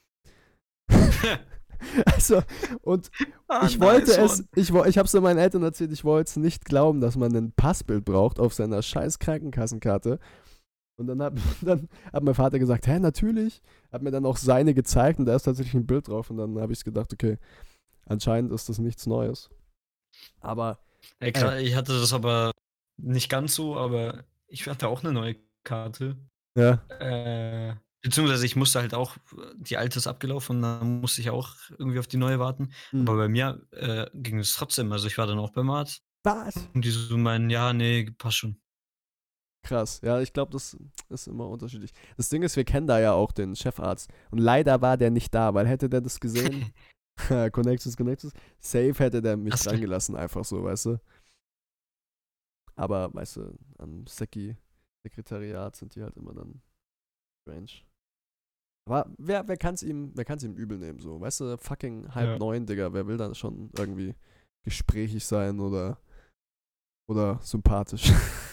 S1: Also, und
S2: Ah,
S1: ich wollte
S2: nice
S1: es,
S2: one.
S1: ich, wo- ich habe es meinen Eltern erzählt, ich wollte es nicht glauben, dass man ein Passbild braucht auf seiner scheiß Krankenkassenkarte. Und dann hat, dann hat mein Vater gesagt, hä, natürlich. Hat mir dann auch seine gezeigt und da ist tatsächlich ein Bild drauf. Und dann habe ich gedacht, okay, anscheinend ist das nichts Neues. Aber,
S2: Ey, klar, ich hatte das aber nicht ganz so, aber ich hatte auch eine neue Karte.
S1: ja,
S2: Äh, beziehungsweise ich musste halt auch die alte ist abgelaufen und dann musste ich auch irgendwie auf die neue warten.
S1: hm.
S2: Aber bei mir, äh, ging es trotzdem. Also, ich war dann auch beim Arzt
S1: Was?
S2: und die so meinen: „Ja, ne, passt schon.“
S1: Krass. Ja, ich glaube, das ist immer unterschiedlich. Das Ding ist, wir kennen da ja auch den Chefarzt. Und leider war der nicht da, weil hätte der das gesehen, Connexus, Connexus, safe hätte der mich
S2: Hast du-
S1: dran gelassen, einfach so, weißt du. Aber, weißt du, am Seki-Sekretariat sind die halt immer dann strange. Aber wer, wer kann's ihm, wer kann's ihm übel nehmen, so, weißt du, fucking halb
S2: Ja.
S1: neun, Digga, wer will dann schon irgendwie gesprächig sein oder, oder sympathisch?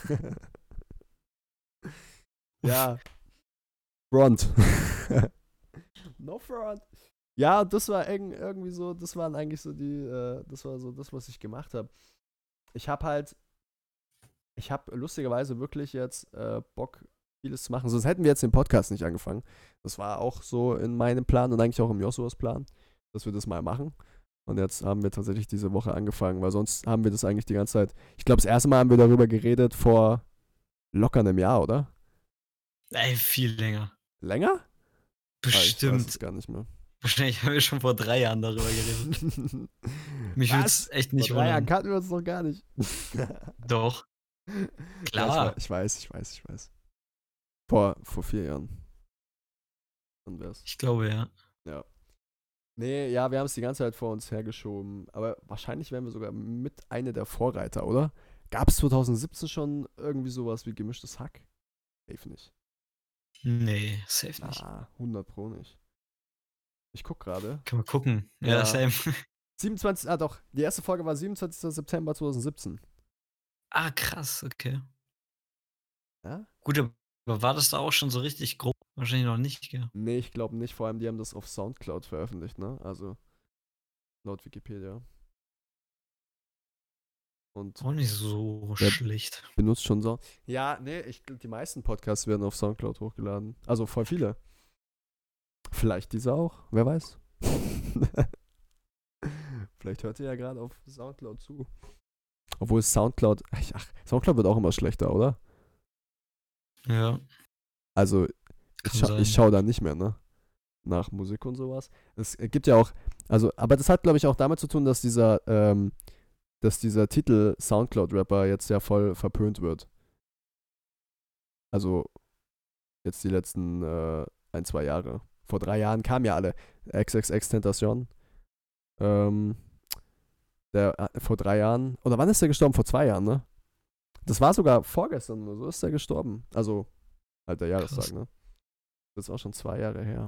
S1: Ja, Front. No front. Ja, das war irg- irgendwie so, das waren eigentlich so die, äh, das war so das, was ich gemacht habe. Ich habe halt, ich habe lustigerweise wirklich jetzt äh, Bock, vieles zu machen. Sonst hätten wir jetzt den Podcast nicht angefangen. Das war auch so in meinem Plan und eigentlich auch im Josuas Plan, dass wir das mal machen. Und jetzt haben wir tatsächlich diese Woche angefangen, weil sonst haben wir das eigentlich die ganze Zeit. Ich glaube, das erste Mal haben wir darüber geredet vor locker einem Jahr, oder?
S2: Ey, viel länger.
S1: Länger? Ah, ich weiß es
S2: Bestimmt.
S1: gar nicht mehr.
S2: Wahrscheinlich haben wir schon vor drei Jahren darüber geredet. Mich würde es
S1: Was?
S2: echt
S1: Vor
S2: nicht
S1: drei Jahren
S2: wundern.
S1: kannten wir uns noch gar nicht.
S2: Doch,
S1: Ja, ich,
S2: klar.
S1: wei- ich weiß, ich weiß, ich weiß. Vor, vor vier Jahren. Dann wär's.
S2: Ich glaube, ja.
S1: Ja. Nee, ja, wir haben es die ganze Zeit vor uns hergeschoben. Aber wahrscheinlich wären wir sogar mit einer der Vorreiter, oder? Gab es zwanzig siebzehn schon irgendwie sowas wie gemischtes Hack? Safe nicht.
S2: Nee, safe nicht.
S1: Ah, hundert Pro nicht. Ich guck gerade.
S2: Können wir gucken.
S1: Ja.
S2: Ja, same.
S1: siebenundzwanzig, ah doch, die erste Folge war siebenundzwanzigster September zweitausendsiebzehn.
S2: Ah, krass, okay.
S1: Ja?
S2: Gut, aber war das da auch schon so richtig grob? Wahrscheinlich noch nicht, gell?
S1: Nee, ich glaube nicht. Vor allem, die haben das auf Soundcloud veröffentlicht, ne? Also, laut Wikipedia. Und
S2: Auch nicht so
S1: Ja.
S2: schlecht.
S1: benutzt schon Sound. Ja, nee, ich glaube, die meisten Podcasts werden auf Soundcloud hochgeladen. Also voll viele. Vielleicht diese auch, wer weiß. Vielleicht hört ihr ja gerade auf Soundcloud zu. Obwohl Soundcloud, ach, Soundcloud wird auch immer schlechter, oder?
S2: Ja,
S1: Also, ich,
S2: kann
S1: scha
S2: sein.
S1: ich schaue da nicht mehr, ne? Nach Musik und sowas. Es gibt ja auch, also, aber das hat, glaube ich, auch damit zu tun, dass dieser, ähm, dass dieser Titel Soundcloud-Rapper jetzt ja voll verpönt wird. Also, jetzt die letzten äh, ein, zwei Jahre. Vor drei Jahren kamen ja alle. XXX-Tentation. Ähm, der, äh, vor drei Jahren, oder wann ist der gestorben? Vor zwei Jahren, ne? Das war sogar vorgestern oder so ist der gestorben. Also, halt der Jahrestag,
S2: Krass.
S1: ne? Das ist auch schon zwei Jahre her.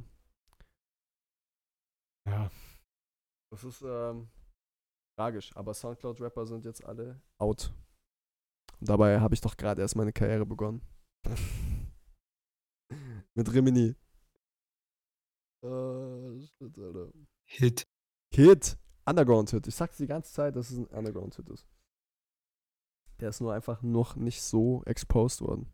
S1: Ja. Das ist, ähm, tragisch. Aber Soundcloud-Rapper sind jetzt alle out. Und dabei habe ich doch gerade erst meine Karriere begonnen. Mit Rimini. Äh, shit, Alter.
S2: Hit.
S1: Hit. Underground-Hit. Ich sag's die ganze Zeit, dass es ein Underground-Hit ist. Der ist nur einfach noch nicht so exposed worden.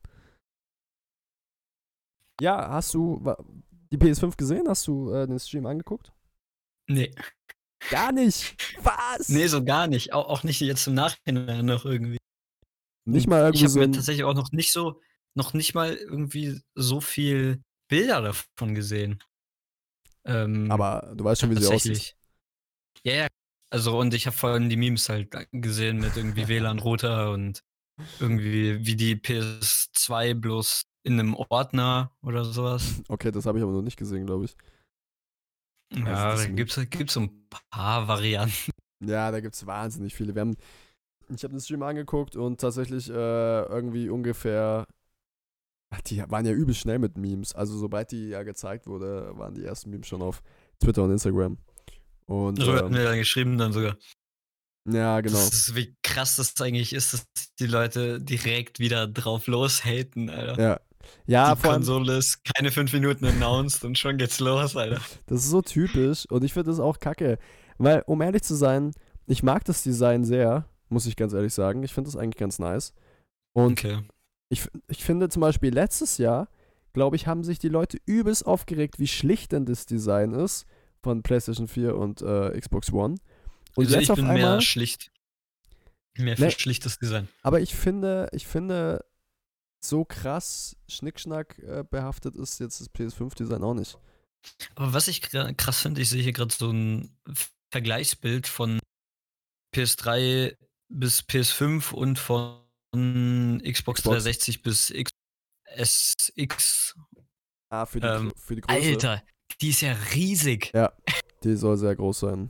S1: Ja, hast du wa- die P S fünf gesehen? Hast du äh, den Stream angeguckt?
S2: Nee.
S1: Gar nicht. Was?
S2: Nee, so gar nicht. Auch, auch nicht jetzt im Nachhinein noch irgendwie.
S1: Nicht
S2: Und
S1: mal
S2: ich
S1: irgendwie
S2: habe
S1: so
S2: mir
S1: ein.
S2: tatsächlich auch noch nicht so, noch nicht mal irgendwie so viel Bilder davon gesehen. Ähm,
S1: Aber du weißt schon, wie sie aussieht.
S2: tatsächlich. Ja, ja. Also, und ich habe vor allem die Memes halt gesehen mit irgendwie W L A N-Router und irgendwie wie die P S zwei bloß in einem Ordner oder sowas.
S1: Okay, das habe ich aber noch nicht gesehen, glaube ich.
S2: Ja,
S1: das
S2: da
S1: Meme.
S2: gibt's, gibt's so ein paar Varianten.
S1: Ja, da gibt es wahnsinnig viele. Wir haben, ich habe den Stream angeguckt und tatsächlich äh, irgendwie ungefähr. Ach, die waren ja übel schnell mit Memes. Also, sobald die ja gezeigt wurde, waren die ersten Memes schon auf Twitter und Instagram. Und
S2: Darüber hatten
S1: ähm,
S2: wir dann geschrieben dann sogar.
S1: Ja,
S2: Das
S1: genau.
S2: ist wie krass das eigentlich ist, dass die Leute direkt wieder drauf loshaten, Alter.
S1: Ja. Ja,
S2: Die
S1: vor allem,
S2: Konsole ist keine fünf Minuten announced und schon geht's los, Alter.
S1: das ist so typisch und ich finde das auch kacke. Weil, um ehrlich zu sein, ich mag das Design sehr, muss ich ganz ehrlich sagen. Ich finde das eigentlich ganz nice. Und
S2: Okay.
S1: ich, ich finde zum Beispiel letztes Jahr, glaube ich, haben sich die Leute übelst aufgeregt, wie schlicht denn das Design ist von PlayStation vier und äh, Xbox One. Und
S2: Also,
S1: jetzt
S2: ich
S1: auf
S2: bin mehr
S1: einmal,
S2: schlicht mehr für
S1: ne,
S2: schlichtes Design.
S1: aber ich finde, ich finde, so krass Schnickschnack äh, behaftet ist jetzt das P S fünf Design auch nicht.
S2: Aber was ich gra krass finde, ich sehe hier gerade so 'n Vergleichsbild von P S drei bis P S fünf und von Xbox
S1: Xbox.
S2: dreihundertsechzig bis X S X.
S1: Ah, für die,
S2: Ähm,
S1: Grö- für die Größe.
S2: Alter, die ist ja riesig.
S1: Ja, die soll sehr groß sein.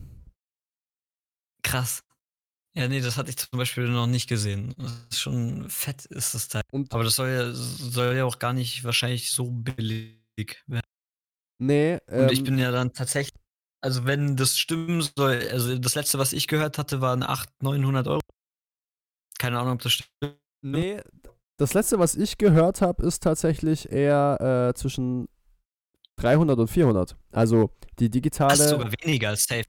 S2: Krass. Ja, ne, das hatte ich zum Beispiel noch nicht gesehen. Das ist schon fett ist das Teil.
S1: Und
S2: Aber das soll ja soll ja auch gar nicht wahrscheinlich so billig werden.
S1: nee,
S2: Und ich
S1: ähm,
S2: bin ja dann tatsächlich also, wenn das stimmen soll also, das Letzte, was ich gehört hatte, waren achthundert, neunhundert Euro. Keine Ahnung, ob das stimmt.
S1: nee, das letzte, was ich gehört habe, ist tatsächlich eher äh, zwischen dreihundert und vierhundert. Also die
S2: Fast
S1: digitale,
S2: sogar weniger, safe.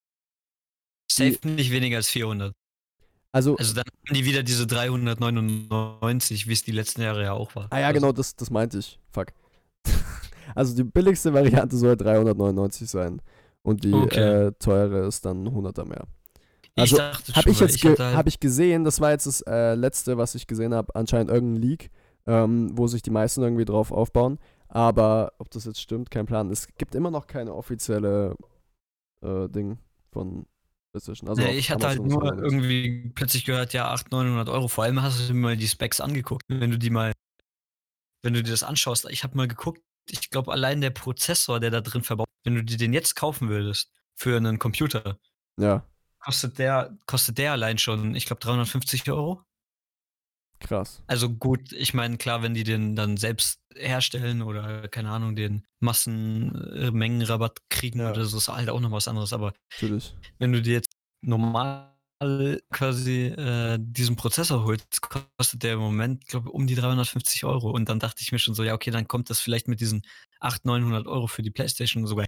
S1: die,
S2: Safe nicht weniger als vierhundert.
S1: also,
S2: Also, dann haben die wieder diese dreihundertneunundneunzig, wie's die letzten Jahre ja auch war.
S1: ah ja,
S2: Also,
S1: genau, das, das meinte ich. Fuck. Also die billigste Variante soll dreihundertneunundneunzig sein. Und die
S2: okay.
S1: äh, teure ist dann hunderter mehr.
S2: Ich
S1: Also
S2: dachte
S1: habe
S2: schon,
S1: ich
S2: weil
S1: jetzt
S2: ich
S1: ge
S2: hatte halt
S1: hab ich gesehen, das war jetzt das äh, letzte, was ich gesehen habe, anscheinend irgendein Leak, ähm, wo sich die meisten irgendwie drauf aufbauen. Aber ob das jetzt stimmt, kein Plan. Es gibt immer noch keine offizielle äh, Ding von PlayStation. Also
S2: ne,
S1: auf
S2: ich hatte halt
S1: Amazon ist auch noch
S2: nur
S1: nichts.
S2: irgendwie plötzlich gehört, ja, achthundert, neunhundert Euro. Vor allem hast du dir mal die Specs angeguckt. Wenn du die mal wenn du dir das anschaust, ich habe mal geguckt, ich glaube, allein der Prozessor, der da drin verbaut wenn du dir den jetzt kaufen würdest für 'nen Computer,
S1: Ja,
S2: kostet der kostet der allein schon, ich glaube, dreihundertfünfzig Euro.
S1: krass.
S2: Also gut, ich meine, klar, wenn die den dann selbst herstellen oder, keine Ahnung, den Massenmengenrabatt kriegen
S1: Ja,
S2: oder so, ist halt auch noch was anderes. Aber
S1: natürlich.
S2: wenn du dir jetzt normal quasi, äh, diesen Prozessor holst, kostet der im Moment, glaube ich, um die dreihundertfünfzig Euro. Und dann dachte ich mir schon so: „Ja, okay, dann kommt das vielleicht mit diesen achthundert, neunhundert Euro für die PlayStation sogar.“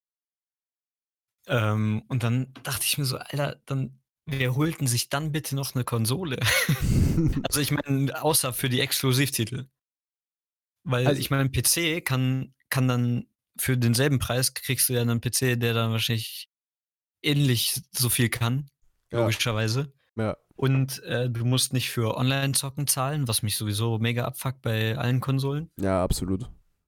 S2: Ähm, und dann dachte ich mir so: „Alter, dann wer holt 'n sich dann bitte noch 'ne Konsole?“ Also, ich meine, außer für die Exklusivtitel. Weil
S1: Also,
S2: ich meine, 'n P C kann kann dann für denselben Preis kriegst du ja 'nen P C, der dann wahrscheinlich ähnlich so viel kann,
S1: ja,
S2: logischerweise.
S1: ja,
S2: Und, äh, du musst nicht für Online-Zocken zahlen, was mich sowieso mega abfuckt bei allen Konsolen.
S1: ja, absolut.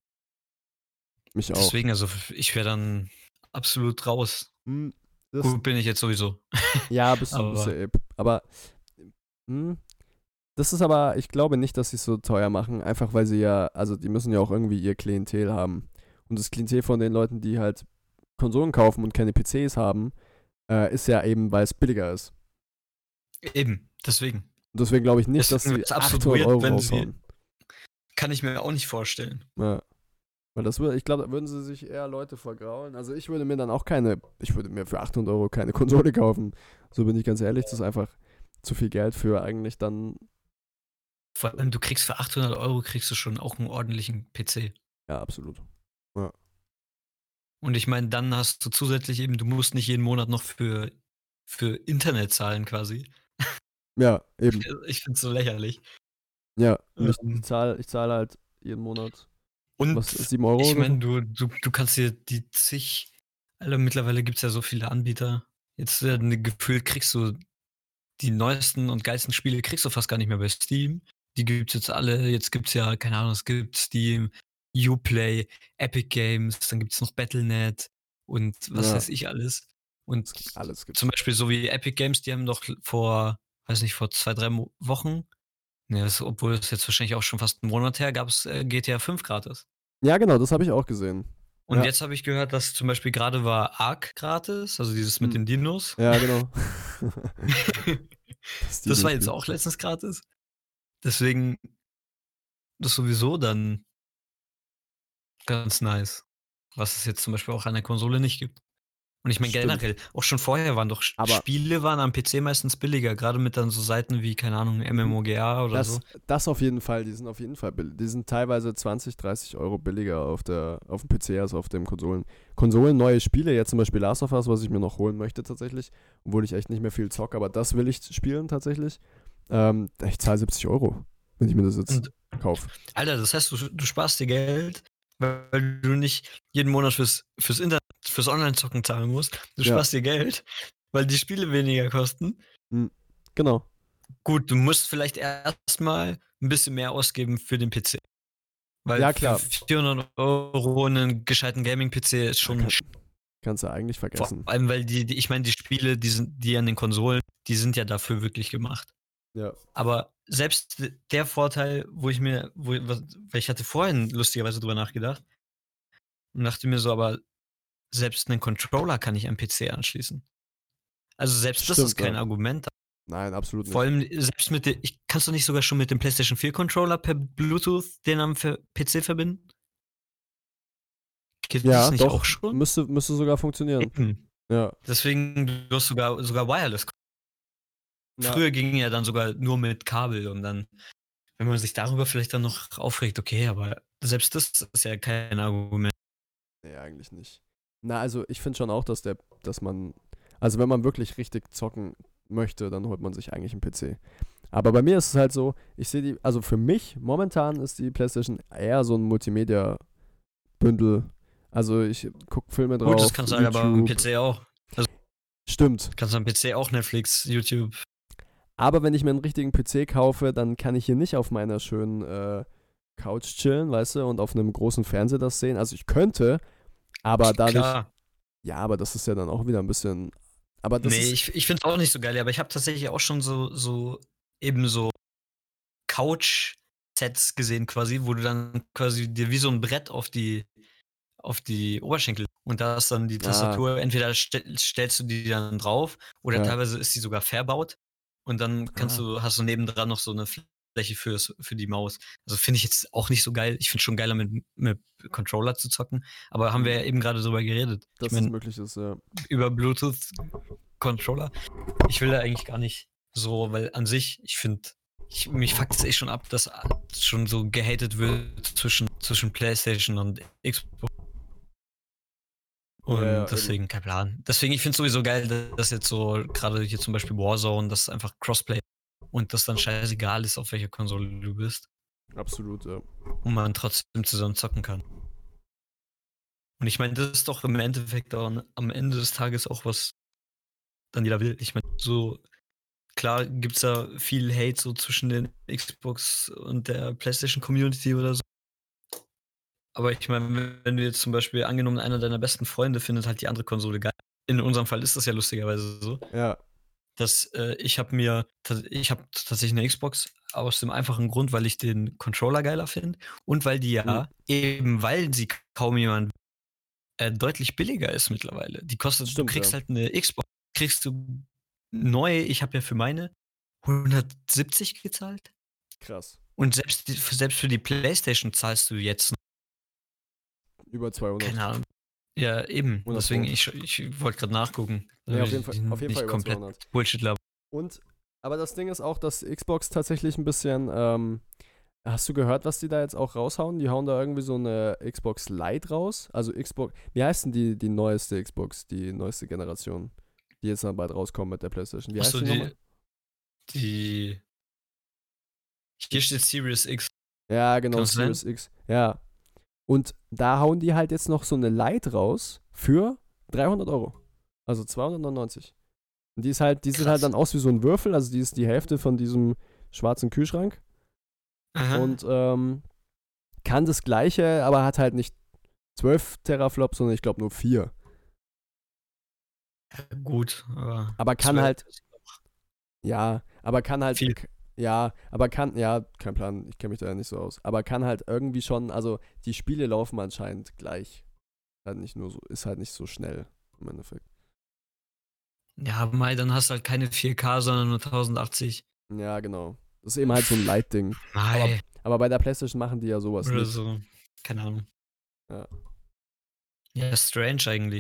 S1: Mich auch.
S2: Deswegen, also, f ich wäre dann absolut raus.
S1: Hm, das,
S2: Gut, bin ich jetzt sowieso.
S1: ja, bist du, bist du
S2: Aber
S1: eh. Aber hm, das ist aber, ich glaube nicht, dass sie es so teuer machen, einfach weil sie ja, also die müssen ja auch irgendwie ihr Klientel haben. Und das Klientel von den Leuten, die halt Konsolen kaufen und keine P Cs haben, äh, ist ja eben, weil es billiger ist.
S2: eben, deswegen.
S1: Und deswegen glaube ich nicht, dass
S2: Deswegen wäre
S1: sie
S2: es absolut
S1: achthundert
S2: weird,
S1: Euro
S2: wenn sie
S1: raushauen.
S2: kann ich mir auch nicht vorstellen.
S1: Ja. Weil das würde, ich glaube, da würden sie sich eher Leute vergraulen. Also ich würde mir dann auch keine, ich würde mir für achthundert Euro keine Konsole kaufen. So bin ich ganz ehrlich, das ist einfach zu viel Geld für eigentlich dann,
S2: Vor allem, du kriegst für achthundert Euro kriegst du schon auch 'n ordentlichen P C.
S1: ja, absolut. Ja,
S2: Und ich meine, dann hast du zusätzlich eben du musst nicht jeden Monat noch für für Internet zahlen quasi.
S1: ja, eben.
S2: Also, ich finde es so lächerlich.
S1: Ja, und ich, ich
S2: Ähm,
S1: zahle ich zahl halt jeden Monat, was,
S2: und
S1: sieben Euro
S2: ich
S1: oder
S2: meine,
S1: so?
S2: du du du kannst dir die zig Alter, mittlerweile gibt's ja so viele Anbieter. Jetzt, äh, ne, gefühlt kriegst du die neuesten und geilsten Spiele kriegst du fast gar nicht mehr bei Steam. Die gibt's jetzt alle jetzt gibt's ja, keine Ahnung, es gibt Steam, Uplay, Epic Games, dann gibt's noch Battle Punkt net und was
S1: Ja,
S2: weiß ich alles. Und
S1: es, alles
S2: zum
S1: gibt's.
S2: Beispiel so wie Epic Games, die haben doch vor, weiß nicht, vor zwei drei Mo Wochen, ne, das obwohl das jetzt wahrscheinlich auch schon fast 'n Monat her, gab's, äh, G T A fünf gratis.
S1: Ja, genau, das habe ich auch gesehen.
S2: Und
S1: Ja,
S2: jetzt habe ich gehört, dass zum Beispiel grade war Ark gratis, also dieses mit
S1: hm,
S2: den Dinos.
S1: ja, genau. Das
S2: Das war jetzt
S1: Dino-Spiel.
S2: auch letztens gratis. Deswegen das sowieso dann ganz nice, was es jetzt zum Beispiel auch an der Konsole nicht gibt. Und ich meine
S1: Stimmt.
S2: generell, auch schon vorher waren doch Sch
S1: Aber
S2: Spiele waren am P C meistens billiger, gerade mit dann so Seiten wie, keine Ahnung,
S1: mhm,
S2: MMOGA oder so.
S1: das, das auf jeden Fall, die sind auf jeden Fall billig. Die sind teilweise zwanzig, dreißig Euro billiger auf, der, auf dem P C als auf den Konsolen. Konsolen, neue Spiele, jetzt zum Beispiel Last of Us, was ich mir noch holen möchte tatsächlich, obwohl ich echt nicht mehr viel zocke, aber das will ich spielen tatsächlich. Ähm, ich zahle siebzig Euro, wenn ich mir das jetzt
S2: Und
S1: kaufe.
S2: Alter, das heißt, du, du sparst dir Geld, weil du nicht jeden Monat fürs, fürs Internet, fürs Online-Zocken zahlen musst. Du
S1: Ja,
S2: sparst dir Geld, weil die Spiele weniger kosten.
S1: mhm, genau.
S2: Gut, du musst vielleicht erstmal ein bisschen mehr ausgeben für den P C. Weil
S1: Ja,
S2: für
S1: klar,
S2: vierhundert Euro einen gescheiten Gaming-P C ist
S1: da
S2: schon
S1: kann,
S2: sch-
S1: kannst du eigentlich
S2: vor
S1: vergessen.
S2: allem, weil die, die ich meine, die Spiele, die sind, die an den Konsolen, die sind ja dafür wirklich gemacht.
S1: Ja,
S2: Aber selbst der Vorteil, wo ich mir, wo, was, weil ich hatte vorhin lustigerweise drüber nachgedacht und dachte mir so, aber selbst einen Controller kann ich am P C anschließen. Also selbst das ist
S1: stimmt,
S2: kein
S1: ja.
S2: Argument.
S1: Nein, absolut
S2: Vor
S1: nicht.
S2: allem, selbst mit dem, ich kannst du nicht sogar schon mit dem PlayStation vier Controller per Bluetooth den am Ver- P C verbinden? Geht das
S1: Ja,
S2: nicht auch
S1: doch,
S2: schon?
S1: müsste, müsste sogar funktionieren.
S2: Eben.
S1: Ja,
S2: Deswegen, du hast sogar, sogar Wireless.
S1: ja,
S2: Früher ging ja dann sogar nur mit Kabel und dann, wenn man sich darüber vielleicht dann noch aufregt, okay, aber selbst das ist ja kein Argument.
S1: nee, eigentlich nicht. Na, also ich finde schon auch, dass der, dass man, also wenn man wirklich richtig zocken möchte, dann holt man sich eigentlich einen P C. Aber bei mir ist es halt so, ich sehe die, also für mich momentan ist die PlayStation eher so ein Multimedia-Bündel. Also ich gucke Filme
S2: Gut, das
S1: drauf,
S2: kannst du halt aber am
S1: YouTube.
S2: P C auch. Also
S1: Stimmt.
S2: kannst du am P C auch Netflix, YouTube.
S1: Aber wenn ich mir einen richtigen P C kaufe, dann kann ich hier nicht auf meiner schönen äh, Couch chillen, weißt du, und auf einem großen Fernseher das sehen. Also ich könnte, aber dadurch,
S2: Klar.
S1: ja, aber das ist ja dann auch wieder ein bisschen, aber das
S2: Nee,
S1: ist,
S2: ich, ich finde es auch nicht so geil, aber ich habe tatsächlich auch schon so, so eben so Couch-Sets gesehen quasi, wo du dann quasi dir wie so ein Brett auf die, auf die Oberschenkel und da ist dann die
S1: ah,
S2: Tastatur, entweder stell, stellst du die dann drauf oder
S1: ja,
S2: teilweise ist die sogar verbaut und dann kannst
S1: ah,
S2: du, hast du nebendran noch so eine Fläche fürs, für die Maus. Also finde ich jetzt auch nicht so geil. Ich finde schon geiler mit, mit Controller zu zocken, aber haben wir ja eben gerade drüber geredet. Ich
S1: dass es
S2: meine,
S1: möglich ist, ja.
S2: über Bluetooth Controller. Ich will da eigentlich gar nicht so, weil an sich, ich finde, ich, mich fuckt es eh schon ab, dass schon so gehatet wird zwischen, zwischen PlayStation und Xbox.
S1: Ja,
S2: Und
S1: ja, eben.
S2: deswegen kein Plan. Deswegen, ich finde es sowieso geil, dass jetzt so, gerade hier zum Beispiel Warzone, das ist einfach Crossplay und das dann scheißegal ist, auf welcher Konsole du bist
S1: Absolut, ja.
S2: und man trotzdem zusammen zocken kann. Und ich meine, das ist doch im Endeffekt auch am Ende des Tages auch was dann jeder will. Ich meine, so klar gibt es da viel Hate so zwischen den Xbox und der PlayStation Community oder so. Aber ich meine, wenn du jetzt zum Beispiel angenommen, einer deiner besten Freunde findet halt die andere Konsole geil. In unserem Fall ist das ja lustigerweise so,
S1: Ja,
S2: dass äh, ich habe mir, ta- ich habe tatsächlich eine Xbox aus dem einfachen Grund, weil ich den Controller geiler finde und weil die
S1: mhm.
S2: ja, eben weil sie kaum jemand äh, deutlich billiger ist mittlerweile. Die kostet, du
S1: Stimmt,
S2: kriegst
S1: ja.
S2: halt eine Xbox, kriegst du neu, ich habe ja für meine hundertsiebzig gezahlt.
S1: Krass.
S2: Und selbst, die- selbst für die PlayStation zahlst du jetzt,
S1: Über zweihundert.
S2: keine Ahnung. Ja, eben.
S1: hundert
S2: Deswegen,
S1: Pro.
S2: ich, ich wollte gerade nachgucken.
S1: Nee, auf
S2: Damit
S1: jeden Fall,
S2: ich
S1: auf jeden Fall
S2: nicht
S1: über
S2: komplett
S1: zweihundert.
S2: Bullshit laber.
S1: Und, aber das Ding ist auch, dass Xbox tatsächlich ein bisschen, ähm, hast du gehört, was die da jetzt auch raushauen? Die hauen da irgendwie so eine Xbox Lite raus. Also Xbox, wie heißt denn die, die neueste Xbox, die neueste Generation, die jetzt dann bald rauskommt mit der PlayStation? Wie heißt
S2: Achso,
S1: die
S2: die,
S1: nochmal?
S2: die. Hier steht Series X.
S1: Ja, genau,
S2: Kann das sein?
S1: Series X. Ja. Und da hauen die halt jetzt noch so eine Lite raus für dreihundert Euro. Also zweihundertneunundneunzig. Und die ist halt, die sieht halt
S2: Krass.
S1: dann aus wie so ein Würfel, also die ist die Hälfte von diesem schwarzen Kühlschrank.
S2: Aha.
S1: Und ähm, kann das gleiche, aber hat halt nicht zwölf Teraflops, sondern ich glaube nur vier.
S2: Gut, aber.
S1: Aber kann
S2: zwölf
S1: halt,
S2: ist
S1: ja, aber kann halt,
S2: Viel.
S1: k- ja, aber kann, ja, kein Plan, ich kenne mich da ja nicht so aus. Aber kann halt irgendwie schon, also die Spiele laufen anscheinend gleich. Halt nicht nur so, ist halt nicht so schnell im Endeffekt.
S2: Ja, Mai, dann hast du halt keine vier K, sondern nur tausendachtzig.
S1: Ja, genau. Das ist eben halt so ein Light-Ding. Aber,
S2: Mai.
S1: aber bei der PlayStation machen die ja sowas
S2: Oder
S1: nicht.
S2: so. Keine Ahnung.
S1: Ja.
S2: Ja, strange eigentlich.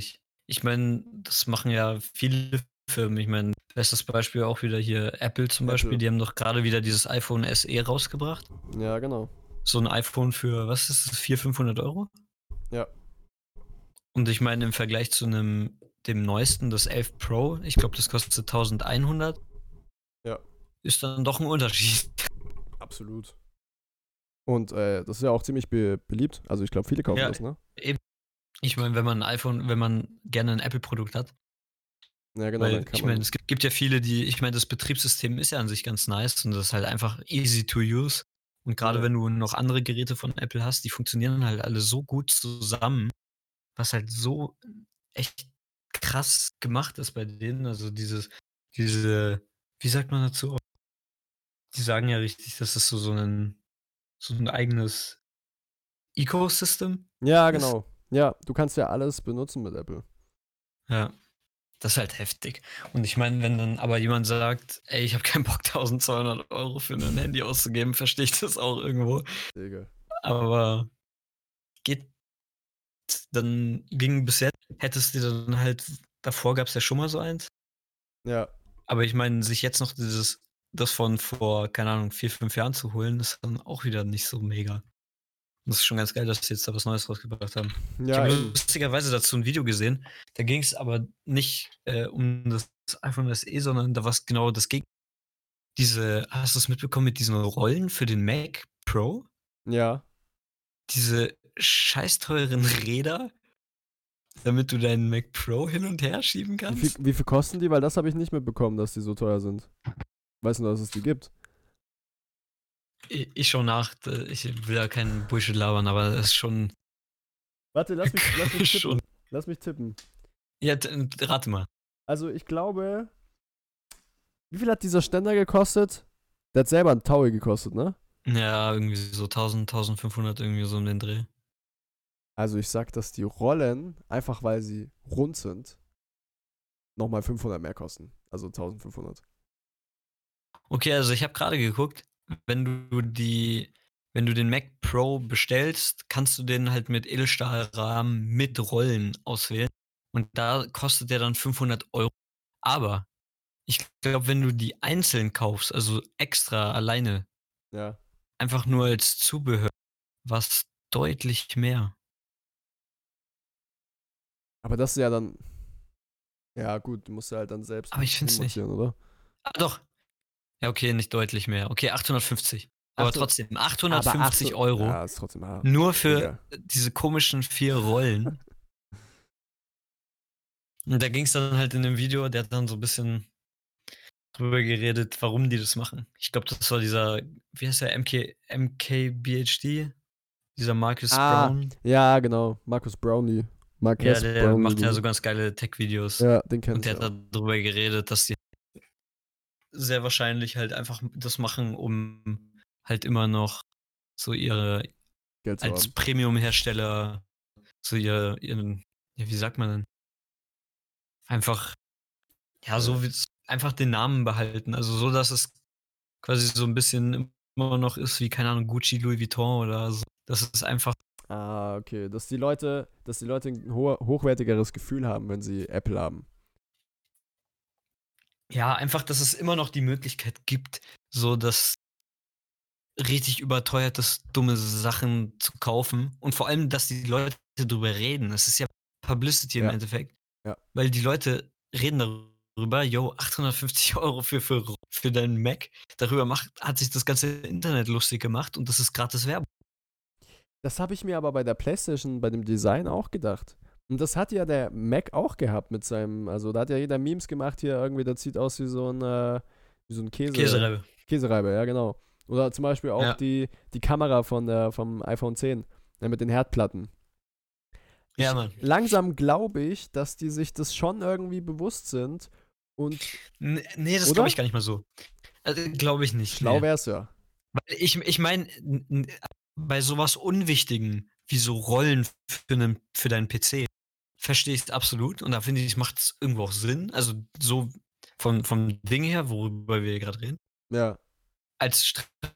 S2: ich meine, das machen ja viele Firmen. Ich meine, bestes Beispiel auch wieder hier Apple zum Beispiel.
S1: Apple.
S2: Die haben doch gerade wieder dieses iPhone S E rausgebracht.
S1: Ja, genau.
S2: So ein iPhone für, was ist das, vierhundert, fünfhundert Euro?
S1: Ja.
S2: Und ich meine, im Vergleich zu einem, dem neuesten, das elf Pro, ich glaube, das kostet eintausendeinhundert,
S1: Ja,
S2: ist dann doch ein Unterschied.
S1: absolut. Und äh, das ist ja auch ziemlich be beliebt. Also ich glaube, viele kaufen
S2: Ja,
S1: das, ne?
S2: eben. Ich meine, wenn man ein iPhone, wenn man gerne ein Apple-Produkt hat,
S1: Ja, genau, dann
S2: weil
S1: kann
S2: ich meine,
S1: man.
S2: es gibt, gibt ja viele, die, ich meine, das Betriebssystem ist ja an sich ganz nice und das ist halt einfach easy to use. Und gerade
S1: Ja,
S2: wenn du noch andere Geräte von Apple hast, die funktionieren halt alle so gut zusammen, was halt so echt krass gemacht ist bei denen. Also dieses, diese, wie sagt man dazu? Die sagen ja richtig, dass es so, so ein, so ein eigenes Ecosystem
S1: ja,
S2: ist.
S1: genau. Ja, du kannst ja alles benutzen mit Apple.
S2: Ja. Das ist halt heftig. Und ich meine, wenn dann aber jemand sagt, ey, ich habe keinen Bock, eintausendzweihundert Euro für ein Handy auszugeben, verstehe ich das auch irgendwo.
S1: Digga.
S2: Aber geht, dann ging bis jetzt, hättest du dann halt, davor gab es ja schon mal so eins.
S1: Ja.
S2: Aber ich meine, sich jetzt noch dieses, das von vor, keine Ahnung, vier, fünf Jahren zu holen, ist dann auch wieder nicht so mega. Das ist schon ganz geil, dass sie jetzt da was Neues rausgebracht haben. Ich
S1: Ja,
S2: habe
S1: eben.
S2: lustigerweise dazu ein Video gesehen. Da ging es aber nicht äh, um das iPhone S E, sondern da war es genau das Gegenteil. Diese, hast du es mitbekommen mit diesen Rollen für den Mac Pro?
S1: Ja.
S2: Diese scheiß teuren Räder, damit du deinen Mac Pro hin und her schieben
S1: Wie viel,
S2: kannst?
S1: wie viel kosten die? Weil das habe ich nicht mitbekommen, dass die so teuer sind. Weißt du nur, dass es die gibt?
S2: I ich schau nach, d ich will ja keinen Bullshit labern, aber das ist schon
S1: Warte, lass mich, lass mich
S2: schon
S1: tippen. Lass mich tippen.
S2: ja, d rate mal.
S1: Also ich glaube, wie viel hat dieser Ständer gekostet? Der hat selber ein Taui gekostet, ne?
S2: Ja, irgendwie so tausend, tausendfünfhundert irgendwie so um den Dreh.
S1: Also ich sag, dass die Rollen, einfach weil sie rund sind, nochmal fünfhundert mehr kosten. Also eintausendfünfhundert.
S2: Okay, also ich habe gerade geguckt, wenn du die wenn du den Mac Pro bestellst, kannst du den halt mit Edelstahlrahmen mit Rollen auswählen und da kostet der dann fünfhundert Euro. Aber ich glaube, wenn du die einzeln kaufst, also extra alleine,
S1: Ja.
S2: einfach nur als Zubehör, war's deutlich mehr.
S1: Aber das ist ja dann. Ja, gut, du musst ja halt dann selbst
S2: Aber ich finde es nicht.
S1: hinmontieren, oder?
S2: Ah, doch. Ja, okay, nicht deutlich mehr. Okay, achthundertfünfzig. Aber
S1: achthundert.
S2: trotzdem,
S1: Aber
S2: achthundertfünfzig
S1: achthundert.
S2: Euro
S1: Ja, ist trotzdem hart.
S2: nur für
S1: Digga.
S2: diese komischen vier Rollen. Und da ging es dann halt in dem Video, der hat dann so ein bisschen drüber geredet, warum die das machen. Ich glaube, das war dieser, wie heißt der, M K, M K B H D? Dieser Marcus
S1: Ah,
S2: Brown.
S1: ja, genau. Marcus Brownlee.
S2: Ja,
S1: Marquez
S2: der
S1: Brownlee.
S2: macht ja
S1: Digga.
S2: so ganz geile Tech-Videos.
S1: Ja, den kenn
S2: Und
S1: ich
S2: der hat
S1: auch.
S2: darüber geredet, dass die sehr wahrscheinlich halt einfach das machen, um halt immer noch so ihre,
S1: Geld zu
S2: als
S1: haben.
S2: Premium-Hersteller, so ihr, ihren, ja, wie sagt man denn? Einfach, ja,
S1: Äh,
S2: so wie einfach den Namen behalten. Also so, dass es quasi so ein bisschen immer noch ist wie, keine Ahnung, Gucci, Louis Vuitton oder so. Das ist einfach,
S1: ah, okay. Dass die Leute, dass die Leute ein ho hochwertigeres Gefühl haben, wenn sie Apple haben.
S2: ja, einfach, dass es immer noch die Möglichkeit gibt, so das richtig überteuertes, dumme Sachen zu kaufen und vor allem, dass die Leute drüber reden. Es ist ja Publicity im
S1: Ja,
S2: Endeffekt,
S1: ja.
S2: weil die Leute reden darüber, yo, achthundertfünfzig Euro für für für deinen Mac. Darüber macht hat sich das ganze Internet lustig gemacht und das ist gratis Werbung.
S1: Das habe ich mir aber bei der PlayStation, bei dem Design auch gedacht. Und das hat ja der Mac auch gehabt mit seinem, also da hat ja jeder Memes gemacht hier irgendwie, das sieht aus wie so ein, äh, wie so ein Käse,
S2: Käsereibe.
S1: Käsereiber, ja genau. Oder zum Beispiel auch
S2: Ja.
S1: die, die Kamera von der, vom iPhone zehn, ja, mit den Herdplatten.
S2: Ja,
S1: Ich,
S2: Mann.
S1: langsam glaube ich, dass die sich das schon irgendwie bewusst sind und,
S2: N ne, das glaube
S1: oder?
S2: ich gar nicht mal so. Also, glaube ich nicht,
S1: Schlau
S2: ne.
S1: wär's ja.
S2: Weil ich ich meine, n n bei so was Unwichtigem wie so Rollen für 'nen für deinen P C verstehe ich's absolut und da finde ich, macht's irgendwo auch Sinn. Also, so von vom Ding her, worüber wir grad reden,
S1: Ja,
S2: als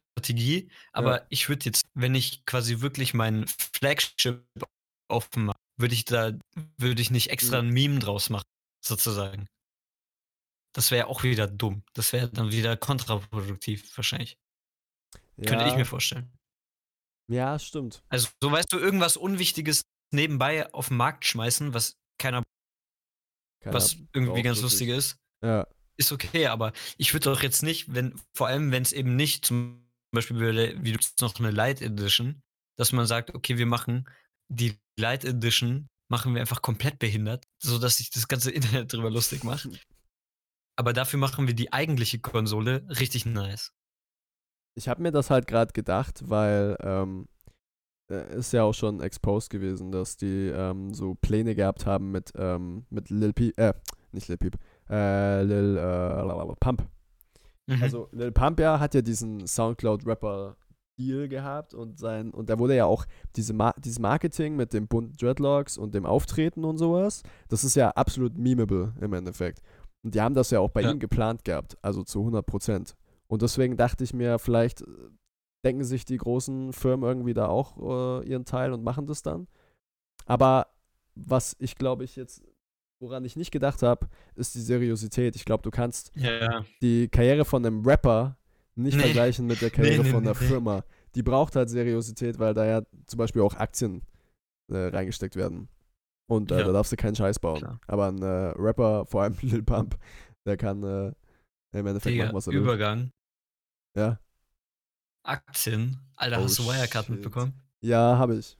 S2: Strategie.
S1: ja,
S2: Aber ich würde jetzt, wenn ich quasi wirklich mein Flagship aufmache, würde ich da würde ich nicht extra
S1: Mhm.
S2: ein Meme draus machen, sozusagen. Das wäre auch wieder dumm. Das wäre dann wieder kontraproduktiv wahrscheinlich. Könnte ich mir
S1: Ja,
S2: vorstellen.
S1: ja, stimmt.
S2: Also, so weißt du, irgendwas Unwichtiges nebenbei auf 'n Markt schmeißen, was keiner
S1: Keiner
S2: was irgendwie
S1: braucht
S2: ganz lustig
S1: wirklich.
S2: ist,
S1: Ja,
S2: ist okay, aber ich würde doch jetzt nicht, wenn vor allem wenn's eben nicht zum Beispiel wie der wie gibt's noch 'ne Light Edition, dass man sagt: „Okay, wir machen die Light Edition machen wir einfach komplett behindert, sodass sich das ganze Internet drüber lustig macht. Aber dafür machen wir die eigentliche Konsole richtig nice.“
S1: ich habe mir das halt gerade gedacht, weil ähm, äh, ist ja auch schon exposed gewesen, dass die ähm, so Pläne gehabt haben mit, ähm, mit Lil Peep, äh, nicht Lil Peep, äh, Lil äh, Pump.
S2: Mhm.
S1: Also Lil Pump ja hat ja diesen Soundcloud-Rapper-Deal gehabt und sein, und da wurde ja auch diese Mar dieses Marketing mit dem bunten Dreadlocks und dem Auftreten und sowas, das ist ja absolut memeable im Endeffekt. Und die haben das ja auch bei
S2: Ja.
S1: ihm geplant gehabt, also zu hundert Prozent. Und deswegen dachte ich mir, vielleicht äh, denken sich die großen Firmen irgendwie da auch äh, ihren Teil und machen das dann. Aber was ich glaube ich jetzt, woran ich nicht gedacht habe, ist die Seriosität. Ich glaube, du kannst
S2: Ja, ja.
S1: die Karriere von einem Rapper nicht
S2: Ne.
S1: vergleichen mit der
S2: Ne,
S1: Karriere
S2: ne,
S1: von
S2: ne,
S1: einer
S2: ne.
S1: Firma. Die braucht halt Seriosität, weil da ja zum Beispiel auch Aktien äh, reingesteckt werden. Und äh, da
S2: Ja,
S1: darfst du keinen Scheiß bauen.
S2: klar.
S1: Aber ein äh, Rapper, vor allem Lil Pump, der kann äh, im Endeffekt machen,
S2: Digga,
S1: was er will.
S2: Übergang.
S1: Ja.
S2: Aktien. Alter,
S1: Oh
S2: hast du Wirecard
S1: shit.
S2: mitbekommen?
S1: Ja, habe ich.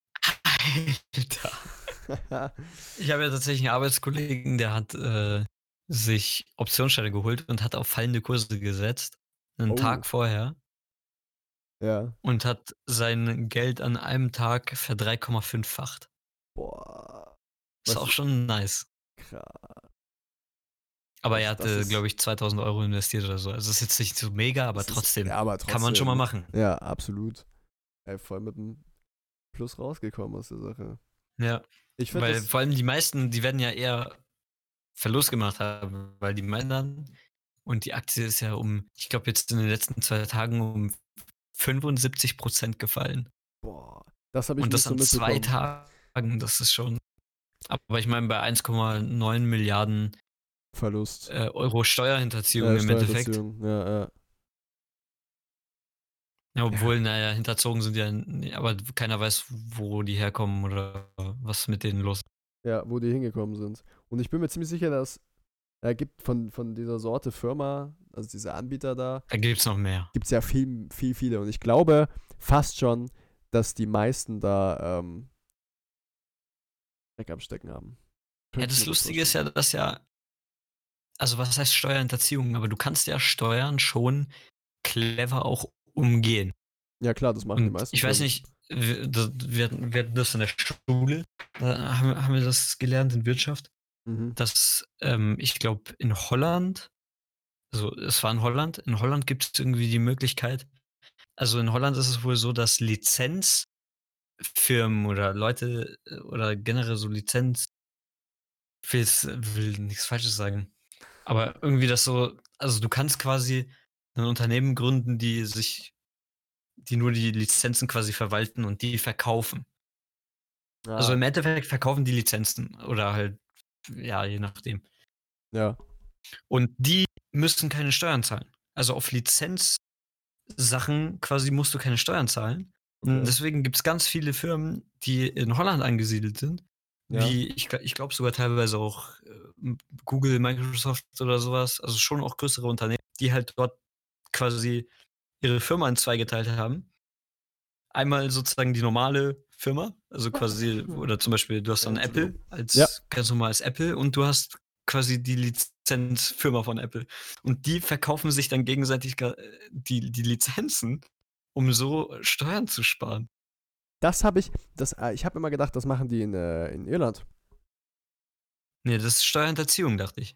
S2: Alter. Ich habe ja tatsächlich einen Arbeitskollegen, der hat, äh, sich Optionsscheine geholt und hat auf fallende Kurse gesetzt, 'nen
S1: Oh,
S2: Tag vorher
S1: ja.
S2: und hat sein Geld an einem Tag verdrei Komma fünffacht.
S1: Boah.
S2: Ist
S1: Was
S2: auch schon nice.
S1: krass.
S2: Aber er
S1: Das, das
S2: hatte,
S1: ist.
S2: glaube ich, zweitausend Euro investiert oder so. Also, ist jetzt nicht so mega, aber
S1: Das ist.
S2: trotzdem
S1: Ja, aber
S2: kann man schon mal
S1: trotzdem.
S2: machen.
S1: Ja, absolut. Ey, voll mit dem Plus rausgekommen aus der Sache.
S2: Ja,
S1: Ich finde
S2: weil
S1: das.
S2: vor allem die meisten, die werden ja eher Verlust gemacht haben, weil die meinen dann und die Aktie ist ja um ich glaube, jetzt in den letzten zwei Tagen um fünfundsiebzig gefallen.
S1: Boah. Das habe ich
S2: Und
S1: nicht
S2: das
S1: so
S2: an zwei
S1: mitbekommen.
S2: Tagen, das ist schon aber ich meine, bei eins Komma neun Milliarden
S1: Verlust.
S2: äh, Euro Steuerhinterziehung
S1: Äh,
S2: im Endeffekt.
S1: Steuerhinterziehung. Ja, ja.
S2: Ja,
S1: Ja,
S2: obwohl, na ja, hinterzogen sind ja n aber keiner weiß, wo die herkommen oder was mit denen los ist.
S1: ja, wo die hingekommen sind. Und ich bin mir ziemlich sicher, dass er gibt von, von dieser Sorte Firma, also diese Anbieter da,
S2: Da gibt's noch mehr.
S1: gibt es ja viel, viel, viele. Und ich glaube fast schon, dass die meisten da ähm, Dreck am Stecken haben.
S2: Ja,
S1: Könnte ich
S2: das
S1: mir gut
S2: Lustige ist
S1: vorstellen.
S2: ja, dass ja also, was heißt Steuerhinterziehung? Aber du kannst ja Steuern schon clever auch umgehen.
S1: Ja, klar, das machen die
S2: Und
S1: meisten
S2: ich weiß
S1: Firmen.
S2: nicht, w da wir hatten wir hatten das in der Schule, da haben wir haben wir das gelernt in Wirtschaft,
S1: Mhm.
S2: dass, ähm, ich glaube, in Holland also, es war in Holland in Holland gibt es irgendwie die Möglichkeit also, in Holland ist es wohl so, dass Lizenzfirmen oder Leute, äh, oder generell so Lizenz ich will jetzt will nix Falsches sagen, aber irgendwie das so also, du kannst quasi 'n Unternehmen gründen, die sich die nur die Lizenzen quasi verwalten und die verkaufen. Also,
S1: Ah,
S2: im Endeffekt verkaufen die Lizenzen oder halt ja, je nachdem.
S1: ja,
S2: Und die müssen keine Steuern zahlen. Also, auf Lizenzsachen quasi musst du keine Steuern zahlen. Und
S1: okay.
S2: deswegen gibt's ganz viele Firmen, die in Holland angesiedelt sind,
S1: Ja.
S2: wie ich gl ich glaube sogar teilweise auch, äh, m Google, Microsoft oder so was, also schon auch größere Unternehmen, die halt dort quasi ihre Firma in zwei geteilt haben. Einmal sozusagen die normale Firma, also quasi oder zum Beispiel du hast
S1: Ja,
S2: dann
S1: Entschuldigung.
S2: Apple
S1: Ja,
S2: als ganz normales Apple und du hast quasi die Lizenzfirma von Apple. Und die verkaufen sich dann gegenseitig ga äh, die die Lizenzen, um so Steuern zu sparen.
S1: das habe ich, das, äh, ich habe immer gedacht, das machen die in, äh, in Irland.
S2: Ne, das ist Steuerhinterziehung, dachte ich.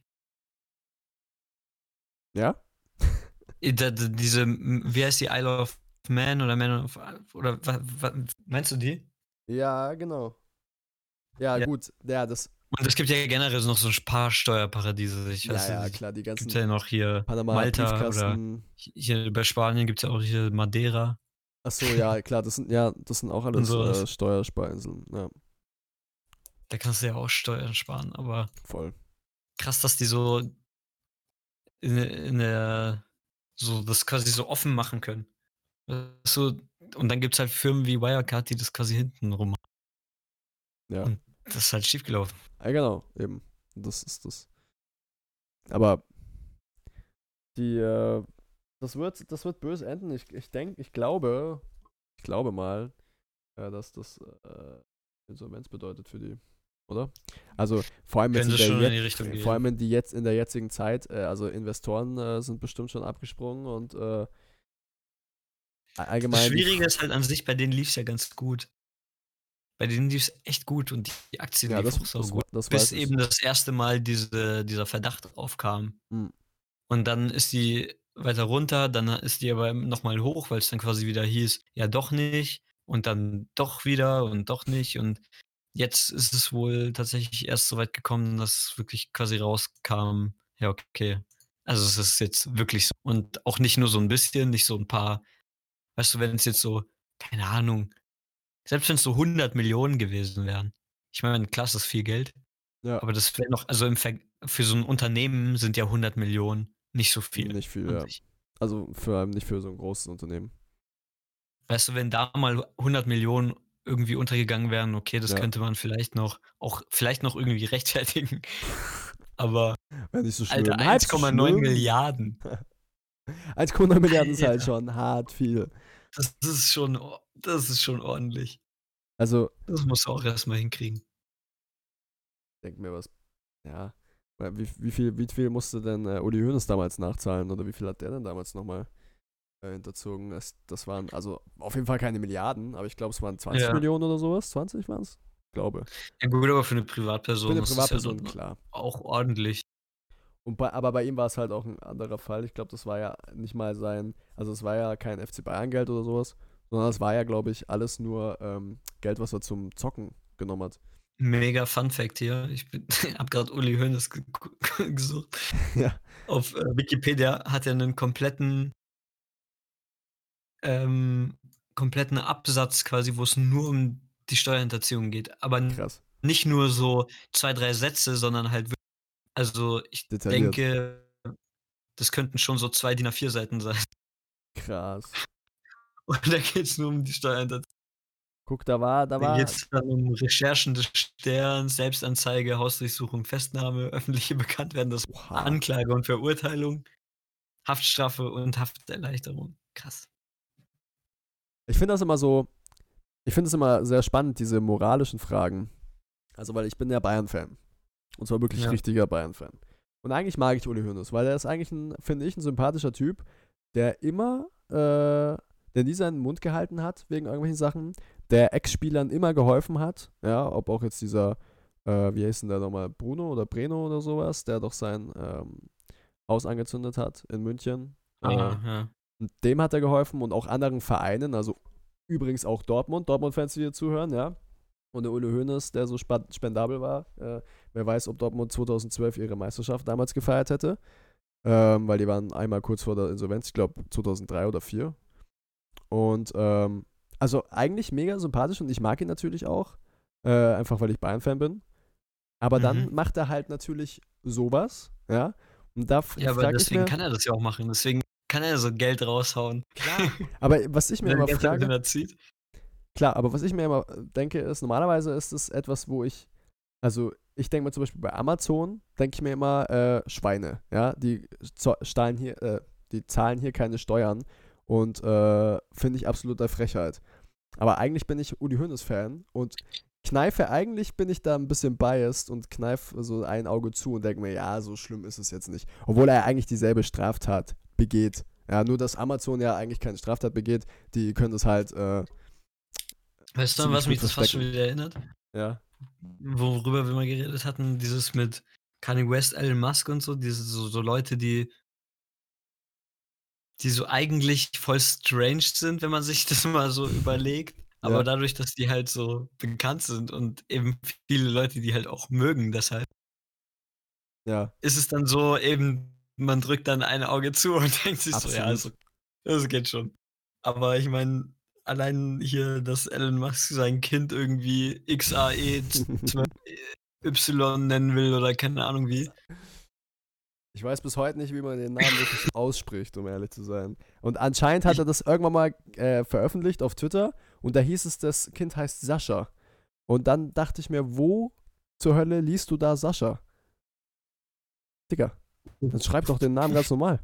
S1: Ja?
S2: Äh, da d diese m wie heißt die Isle of Man oder Man of oder wa wa meinst du die?
S1: Ja, genau. Ja,
S2: Ja.
S1: gut. Ja, das,
S2: Und es gibt ja generell so noch so 'n paar Steuerparadiese. Ich
S1: ja,
S2: weiß
S1: ja,
S2: nicht,
S1: klar, die
S2: gibt
S1: ganzen
S2: ja noch hier Malta oder
S1: Panama-Briefkasten.
S2: h hier bei Spanien gibt's ja auch hier Madeira
S1: Ach so, ja, klar, das sind, ja, das sind auch
S2: und
S1: alles
S2: so
S1: äh,
S2: was.
S1: Steuersperinseln. Ja.
S2: Da kannst du ja auch Steuern sparen, aber
S1: Voll.
S2: krass, dass die so in in der so das quasi so offen machen können. Weißt du? Und dann gibt's halt Firmen wie Wirecard, die das quasi hintenrum machen.
S1: Ja.
S2: Und das ist halt schiefgelaufen.
S1: Ja, genau, eben. Das ist das. Aber die, äh, das wird, das wird böse enden. Ich, ich denke, ich glaube, ich glaube mal, äh, dass das äh, Insolvenz bedeutet für die, oder? Also vor allem jetzt in
S2: Könnte
S1: der
S2: schon in die
S1: jetzt,
S2: Richtung
S1: vor
S2: gehen.
S1: allem in die jetzt in der jetzigen Zeit, äh, also Investoren äh, sind bestimmt schon abgesprungen und äh,
S2: Das
S1: allgemein die,
S2: Schwierige
S1: F-
S2: ist halt an sich, bei denen lief's ja ganz gut. Bei denen lief's echt gut und die Aktie
S1: ja,
S2: lief
S1: das,
S2: auch
S1: das,
S2: saugut,
S1: das
S2: bis
S1: weiß ich.
S2: eben das erste Mal diese dieser Verdacht aufkam.
S1: Hm,
S2: Und dann ist die weiter runter, dann ist die aber noch mal hoch, weil's dann quasi wieder hieß: „Ja, doch nicht“ und dann doch wieder und doch nicht. Und jetzt ist es wohl tatsächlich erst so weit gekommen, dass wirklich quasi rauskam: „Ja, okay. Also, es ist jetzt wirklich so.“ Und auch nicht nur so 'n bisschen, nicht so 'n paar weißt du, wenn's jetzt so, keine Ahnung, selbst wenn's so hundert Millionen gewesen wären. Ich meine, klar ist das viel Geld,
S1: ja,
S2: aber das wäre noch also, im Ver für so 'n Unternehmen sind ja hundert Millionen nicht so viel
S1: nicht viel,
S2: an
S1: ja.
S2: sich.
S1: Also vor allem nicht für so ein großes Unternehmen.
S2: Weißt du, wenn da mal hundert Millionen irgendwie untergegangen wären, okay, das
S1: Ja.
S2: könnte man vielleicht noch auch vielleicht noch irgendwie rechtfertigen. Aber,
S1: Wäre nicht so
S2: Alter,
S1: schlimm. Halb so
S2: eins Komma neun
S1: schlimm.
S2: Milliarden.
S1: eins Komma neun Milliarden ist halt
S2: Alter,
S1: schon hart viel.
S2: das ist schon o das ist schon ordentlich.
S1: Also,
S2: Das musst du auch erst mal hinkriegen.
S1: denke mir was, ja, weil wie, wie, viel, wie viel musste denn äh, Uli Hoeneß damals nachzahlen oder wie viel hat der denn damals nochmal äh, hinterzogen? Das, das waren also auf jeden Fall keine Milliarden, aber ich glaube, es waren zwanzig
S2: Ja.
S1: Millionen oder sowas. zwanzig waren es? Glaube.
S2: Ja gut, aber für 'ne
S1: Für
S2: Privatperson
S1: eine
S2: ist das ja dann
S1: Privatperson, klar.
S2: auch ordentlich.
S1: Und bei, aber bei ihm war es halt auch ein anderer Fall. Ich glaube, das war ja nicht mal sein, also es war ja kein F C Bayern-Geld oder sowas, sondern es war ja, glaube ich, alles nur ähm, Geld, was er zum Zocken genommen hat.
S2: Mega Fun Fact hier. Ich bin habe grad Uli Hoeneß ge gesucht.
S1: Ja,
S2: Auf, äh, Wikipedia hat er 'nen kompletten ähm, kompletten Absatz quasi, wo's nur um die Steuerhinterziehung geht. Aber n
S1: krass.
S2: nicht nur so zwei, drei Sätze, sondern halt wirk also, ich
S1: Detailliert.
S2: denke, das könnten schon so zwei DIN A vier Seiten sein.
S1: Krass.
S2: Und da geht's nur um die Steuerhinterziehung.
S1: Guck, da war, da
S2: Da
S1: war,
S2: geht's dann um Recherchen des Sterns, Selbstanzeige, Hausdurchsuchung, Festnahme, öffentliche Bekanntwerden des
S1: oha.
S2: Anklage und Verurteilung, Haftstrafe und Hafterleichterung. Krass.
S1: Ich finde das immer so, ich finde es immer sehr spannend, diese moralischen Fragen. Also, weil ich bin ja Bayern-Fan. Und zwar wirklich
S2: Ja.
S1: richtiger Bayern-Fan. Und eigentlich mag ich Uli Hoeneß, weil er ist eigentlich ein, finde ich, ein sympathischer Typ, der immer, äh, der nie seinen Mund gehalten hat wegen irgendwelchen Sachen, der Ex-Spielern immer geholfen hat, ja, ob auch jetzt dieser, äh, wie heißt denn der nochmal, Bruno oder Breno oder sowas, der doch sein ähm, Haus angezündet hat in München. Äh,
S2: Ah, ja.
S1: und dem hat er geholfen und auch anderen Vereinen, also übrigens auch Dortmund, Dortmund-Fans, die hier zuhören, ja. Und der Uli Hoeneß, der so spendabel war, äh, wer weiß, ob Dortmund zweitausendzwölf ihre Meisterschaft damals gefeiert hätte, ähm, weil die waren einmal kurz vor der Insolvenz, ich glaube zweitausenddrei oder zweitausendsvier. Und ähm, also eigentlich mega sympathisch und ich mag ihn natürlich auch, äh, einfach weil ich Bayern-Fan bin. Aber dann
S2: Mhm.
S1: macht er halt natürlich sowas, ja. Und da
S2: Ja, aber
S1: frage ich
S2: deswegen
S1: mir,
S2: kann er das ja auch machen. Deswegen kann er so Geld raushauen.
S1: klar, aber was ich mir
S2: Wenn er
S1: immer
S2: die ganze Zeit
S1: frage,
S2: hinterzieht.
S1: klar, aber was ich mir immer denke, ist, normalerweise ist es etwas, wo ich, also ich denke mir zum Beispiel bei Amazon, denke ich mir immer, äh, Schweine, ja, die zahlen hier, äh, die zahlen hier keine Steuern und äh, finde ich absoluter Frechheit. Aber eigentlich bin ich Uli Hoeneß-Fan und kneife, eigentlich bin ich da ein bisschen biased und kneife so ein Auge zu und denke mir, ja, so schlimm ist es jetzt nicht. Obwohl er eigentlich dieselbe Straftat begeht. Ja, nur dass Amazon ja eigentlich keine Straftat begeht, die können das halt äh,
S2: Weißt du, an
S1: ziemlich
S2: was
S1: gut
S2: mich das fast schon
S1: verstecken.
S2: wieder erinnert?
S1: Ja,
S2: Worüber wir mal geredet hatten, dieses mit Kanye West, Elon Musk und so, diese so so Leute, die die so eigentlich voll strange sind, wenn man sich das mal so überlegt. Aber
S1: ja,
S2: dadurch, dass die halt so bekannt sind und eben viele Leute die halt auch mögen deshalb,
S1: ja,
S2: ist es dann so eben, man drückt dann ein Auge zu und denkt sich so: „Ja, also,
S1: absolut.
S2: das geht schon.“ Aber ich meine, allein hier, dass Elon Musk sein Kind irgendwie X A E zwölf Y nennen will oder keine Ahnung wie.
S1: Ich weiß bis heute nicht, wie man den Namen wirklich ausspricht, um ehrlich zu sein. Und anscheinend hat
S2: Ich
S1: er das irgendwann mal äh, veröffentlicht auf Twitter und da hieß es, das Kind heißt Sascha. Und dann dachte ich mir, wo zur Hölle liest du da Sascha? Digga, dann schreib doch den Namen ganz normal.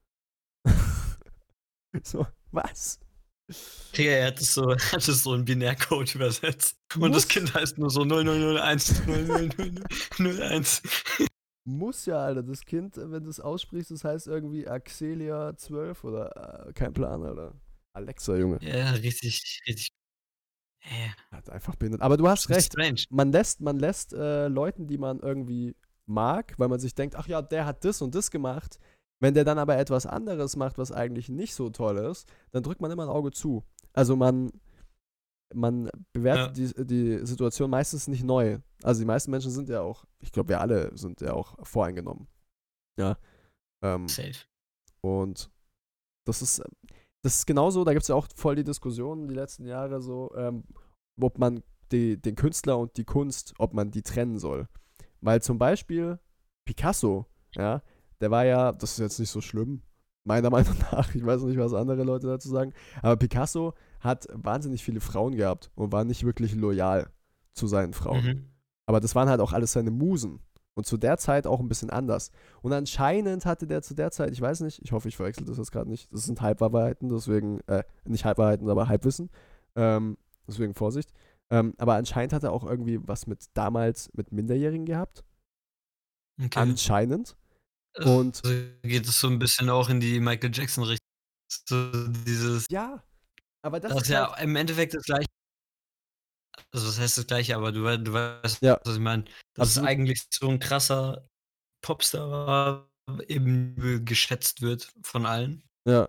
S1: So, was?
S2: Digga, er hat es so hat es so in Binärcode übersetzt. Und das
S1: Muss,
S2: Kind heißt nur so null null null eins null null null null eins.
S1: muss ja, Alter. Das Kind, wenn du es aussprichst, das heißt irgendwie Axelia zwölf oder äh, kein Plan, Alter. Alexa, Junge.
S2: Ja, richtig, richtig. Hä?
S1: Hat einfach behindert. Aber du hast
S2: Schon
S1: recht.
S2: strange.
S1: Man lässt, man lässt äh, Leuten, die man irgendwie mag, weil man sich denkt, ach ja, der hat das und das gemacht. Wenn der dann aber etwas anderes macht, was eigentlich nicht so toll ist, dann drückt man immer ein Auge zu. Also man, man bewertet
S2: Ja,
S1: die, die Situation meistens nicht neu. Also die meisten Menschen sind ja auch, ich glaube, wir alle sind ja auch voreingenommen. Ja. Ähm,
S2: safe.
S1: und das ist, das ist genauso, da gibt es ja auch voll die Diskussionen die letzten Jahre so, ähm, ob man die, den Künstler und die Kunst, ob man die trennen soll. Weil zum Beispiel Picasso, ja, der war ja, das ist jetzt nicht so schlimm, meiner Meinung nach, ich weiß nicht, was andere Leute dazu sagen, aber Picasso hat wahnsinnig viele Frauen gehabt und war nicht wirklich loyal zu seinen Frauen.
S2: Mhm.
S1: Aber das waren halt auch alles seine Musen. Und zu der Zeit auch ein bisschen anders. Und anscheinend hatte der zu der Zeit, ich weiß nicht, ich hoffe, ich verwechsel das jetzt gerade nicht, das sind Halbwahrheiten, deswegen, äh, nicht Halbwahrheiten, aber Halbwissen. Ähm, deswegen Vorsicht. Ähm, aber anscheinend hat er auch irgendwie was mit damals mit Minderjährigen gehabt.
S2: Okay.
S1: Anscheinend. Und
S2: Also geht es so ein bisschen auch in die Michael Jackson-Richtung. So dieses
S1: ja, aber das
S2: das
S1: ist
S2: ist
S1: halt,
S2: ja im Endeffekt das Gleiche. Also, was heißt das Gleiche, aber du wei du weißt,
S1: ja,
S2: was ich meine. Dass es
S1: absolut,
S2: eigentlich so 'n krasser Popstar war, eben übel geschätzt wird von allen.
S1: ja.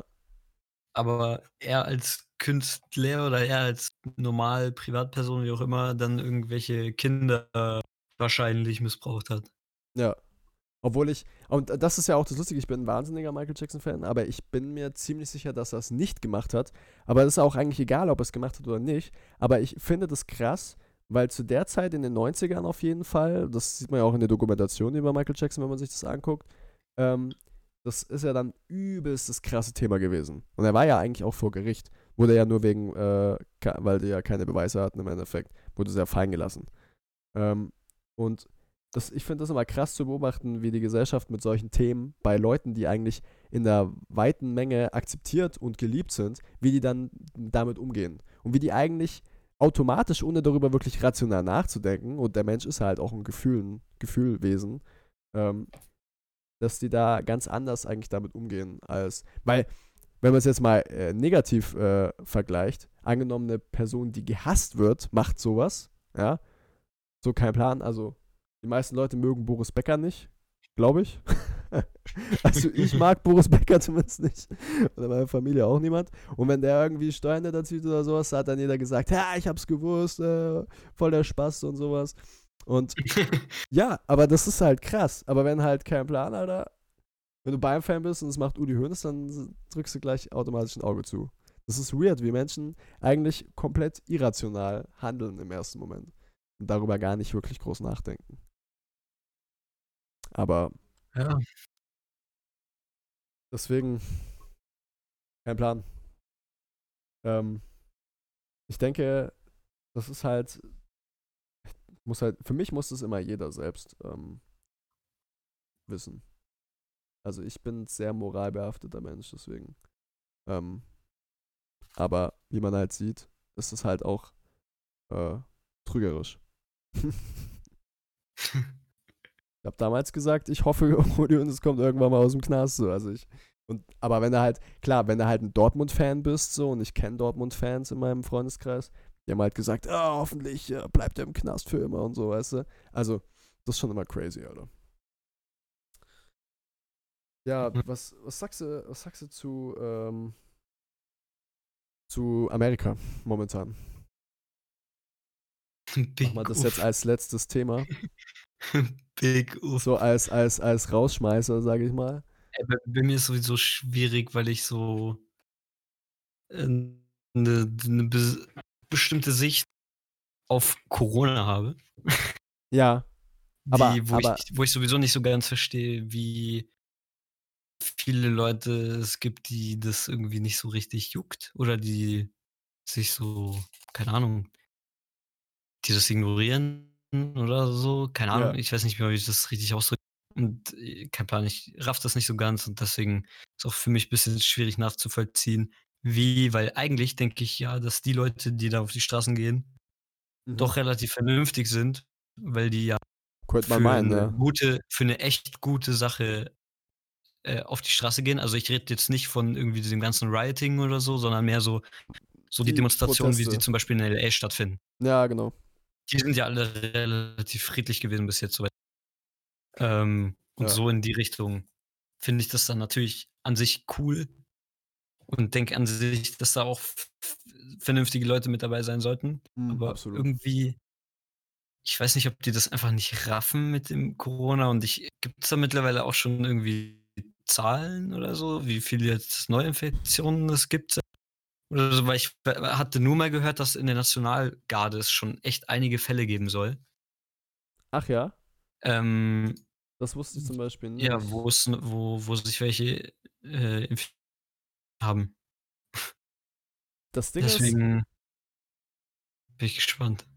S2: Aber er als Künstler oder er als normal Privatperson, wie auch immer, dann irgendwelche Kinder wahrscheinlich missbraucht hat.
S1: Ja. Obwohl ich, und das ist ja auch das Lustige, ich bin ein wahnsinniger Michael Jackson-Fan, aber ich bin mir ziemlich sicher, dass er es nicht gemacht hat. Aber es ist auch eigentlich egal, ob er es gemacht hat oder nicht. Aber ich finde das krass, weil zu der Zeit in den Neunzigern auf jeden Fall, das sieht man ja auch in der Dokumentation über Michael Jackson, wenn man sich das anguckt, ähm, das ist ja dann übelst das krasse Thema gewesen. Und er war ja eigentlich auch vor Gericht. Wurde ja nur wegen, äh, weil die ja keine Beweise hatten im Endeffekt, wurde sehr fallen gelassen. Ähm, und das, ich finde das immer krass zu beobachten, wie die Gesellschaft mit solchen Themen bei Leuten, die eigentlich in der weiten Menge akzeptiert und geliebt sind, wie die dann damit umgehen. Und wie die eigentlich automatisch, ohne darüber wirklich rational nachzudenken, und der Mensch ist halt auch ein Gefühl, ein Gefühlwesen, ähm, dass die da ganz anders eigentlich damit umgehen als, weil, wenn man es jetzt mal äh, negativ äh, vergleicht, angenommen eine Person, die gehasst wird, macht sowas, ja, so kein Plan, also die meisten Leute mögen Boris Becker nicht, glaube ich. Also ich mag Boris Becker zumindest nicht. Oder meine Familie auch niemand. Und wenn der irgendwie Steuern hinterzieht oder sowas, hat dann jeder gesagt, ja, ich hab's gewusst, äh, voll der Spaß und sowas. Und ja, aber das ist halt krass. Aber wenn halt kein Plan, Alter, wenn du Bayern-Fan bist und es macht Udi Hoeneß, dann drückst du gleich automatisch ein Auge zu. Das ist weird, wie Menschen eigentlich komplett irrational handeln im ersten Moment. Und darüber gar nicht wirklich groß nachdenken. Aber
S2: Ja.
S1: deswegen, kein Plan. Ähm, ich denke, das ist halt, muss halt, für mich muss das immer jeder selbst ähm, wissen. Also ich bin ein sehr moralbehafteter Mensch, deswegen. Ähm, aber wie man halt sieht, ist es halt auch äh, trügerisch. Ich habe damals gesagt, ich hoffe, Rudi und es kommt irgendwann mal aus dem Knast. So. Also ich, und, aber wenn du halt, klar, wenn du halt ein Dortmund-Fan bist, so, und ich kenne Dortmund-Fans in meinem Freundeskreis, die haben halt gesagt, ah, hoffentlich äh, bleibt er im Knast für immer und so, weißt du. Also, das ist schon immer crazy, Alter. Ja, was, was sagst du, was sagst du zu, ähm, zu Amerika momentan? Mach mal
S2: Big
S1: das jetzt
S2: Uff.
S1: als letztes Thema.
S2: Big Uff.
S1: So als, als, als Rausschmeißer, sage ich mal.
S2: Ey, bei bei mir ist sowieso schwierig, weil ich so, ähm, 'ne 'ne bes bestimmte Sicht auf Corona habe,
S1: Ja, aber
S2: die wo ich
S1: aber
S2: wo ich sowieso nicht so ganz verstehe, wie viele Leute es gibt, die das irgendwie nicht so richtig juckt oder die sich so, keine Ahnung, die das ignorieren oder so. Keine Ahnung,
S1: ja,
S2: ich weiß nicht mehr, wie ich das richtig ausdrücke und, äh, kein Plan, ich raff das nicht so ganz und deswegen ist auch für mich bisschen schwierig nachzuvollziehen, wie weil eigentlich denke ich ja, dass die Leute, die da auf die Straßen gehen,
S1: mhm.
S2: doch relativ vernünftig sind, weil die ja
S1: Könnte man
S2: für
S1: meinen,
S2: 'ne
S1: ja.
S2: gute für 'ne echt gute Sache, äh, auf die Straße gehen. Also, ich rede jetzt nicht von irgendwie diesem ganzen Rioting oder so, sondern mehr so so die
S1: Die
S2: Demonstrationen, wie sie
S1: Proteste.
S2: zum Beispiel in L A stattfinden.
S1: Ja, genau.
S2: Die sind ja alle relativ friedlich gewesen bis jetzt soweit. Ähm, und
S1: Ja,
S2: so in die Richtung finde ich das dann natürlich an sich cool und denke an sich, dass da auch v v vernünftige Leute mit dabei sein sollten.
S1: mhm,
S2: Aber
S1: absolut.
S2: irgendwie ich weiß nicht, ob die das einfach nicht raffen mit dem Corona und ich gibt's da mittlerweile auch schon irgendwie Zahlen oder so, wie viele jetzt Neuinfektionen es gibt oder so? Weil ich w hatte nur mal gehört, dass in der Nationalgarde es schon echt einige Fälle geben soll.
S1: Ach ja?
S2: Ähm,
S1: Das wusste ich zum Beispiel
S2: ja,
S1: nicht.
S2: wo's n wo wo sich welche, äh, infiziert haben.
S1: Das Ding ist
S2: Deswegen bin ich gespannt.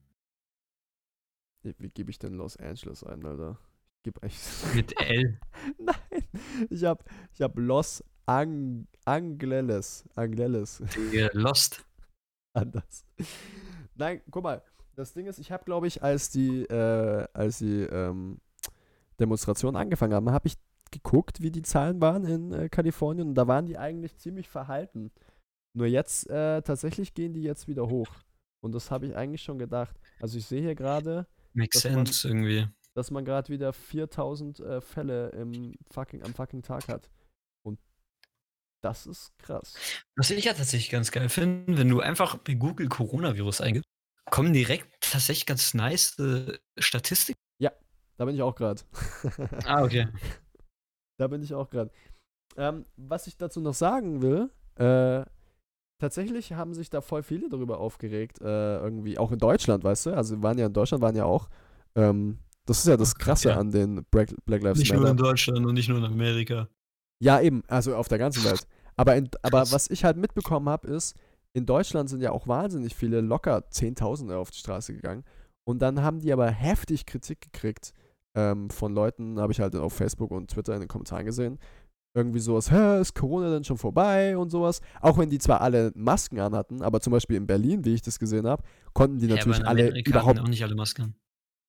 S1: wie wie gebe ich denn Los Angeles ein, Alter? Ich gebe echt
S2: Mit L.
S1: Nein, ich habe ich habe Los Ang Angleles Angleles
S2: Digga, Lost.
S1: anders. Nein, guck mal, das Ding ist, ich habe, glaube ich, als die äh, als die, ähm, Demonstrationen angefangen haben, habe ich geguckt, wie die Zahlen waren in, äh, Kalifornien und da waren die eigentlich ziemlich verhalten. Nur jetzt, äh, tatsächlich gehen die jetzt wieder hoch. Und das habe ich eigentlich schon gedacht. Also, ich sehe hier grade,
S2: Makes
S1: dass man
S2: sense irgendwie.
S1: dass man grad wieder viertausend, äh, Fälle im fucking am fucking Tag hat. Und das ist krass.
S2: Was ich ja tatsächlich ganz geil finde, wenn du einfach bei Google Coronavirus eingibst, kommen direkt tatsächlich ganz nice, äh, Statistiken.
S1: Ja, da bin ich auch grad.
S2: Ah, okay.
S1: Da bin ich auch grad. Ähm, was ich dazu noch sagen will, äh, tatsächlich haben sich da voll viele darüber aufgeregt, äh, irgendwie, auch in Deutschland, weißt du? Also, wir waren ja in Deutschland waren ja auch, ähm das ist ja
S2: Oh
S1: das
S2: Gott,
S1: Krasse
S2: ja.
S1: an den Black Black Lives
S2: Nicht nur
S1: Matter.
S2: in Deutschland und nicht nur in Amerika.
S1: Ja, eben, also auf der ganzen Welt. Aber in aber
S2: Krass.
S1: was ich halt mitbekommen habe, ist, in Deutschland sind ja auch wahnsinnig viele, locker Zehntausende auf die Straße gegangen. Und dann haben die aber heftig Kritik gekriegt, ähm, von Leuten, habe ich halt auf Facebook und Twitter in den Kommentaren gesehen. Irgendwie sowas: „Hä, ist Corona denn schon vorbei?“ und sowas. Auch wenn die zwar alle Masken anhatten, aber zum Beispiel in Berlin, wie ich das gesehen habe, konnten die
S2: Hä, aber in
S1: natürlich alle
S2: Amerika hatten
S1: überhaupt
S2: auch nicht alle Masken an.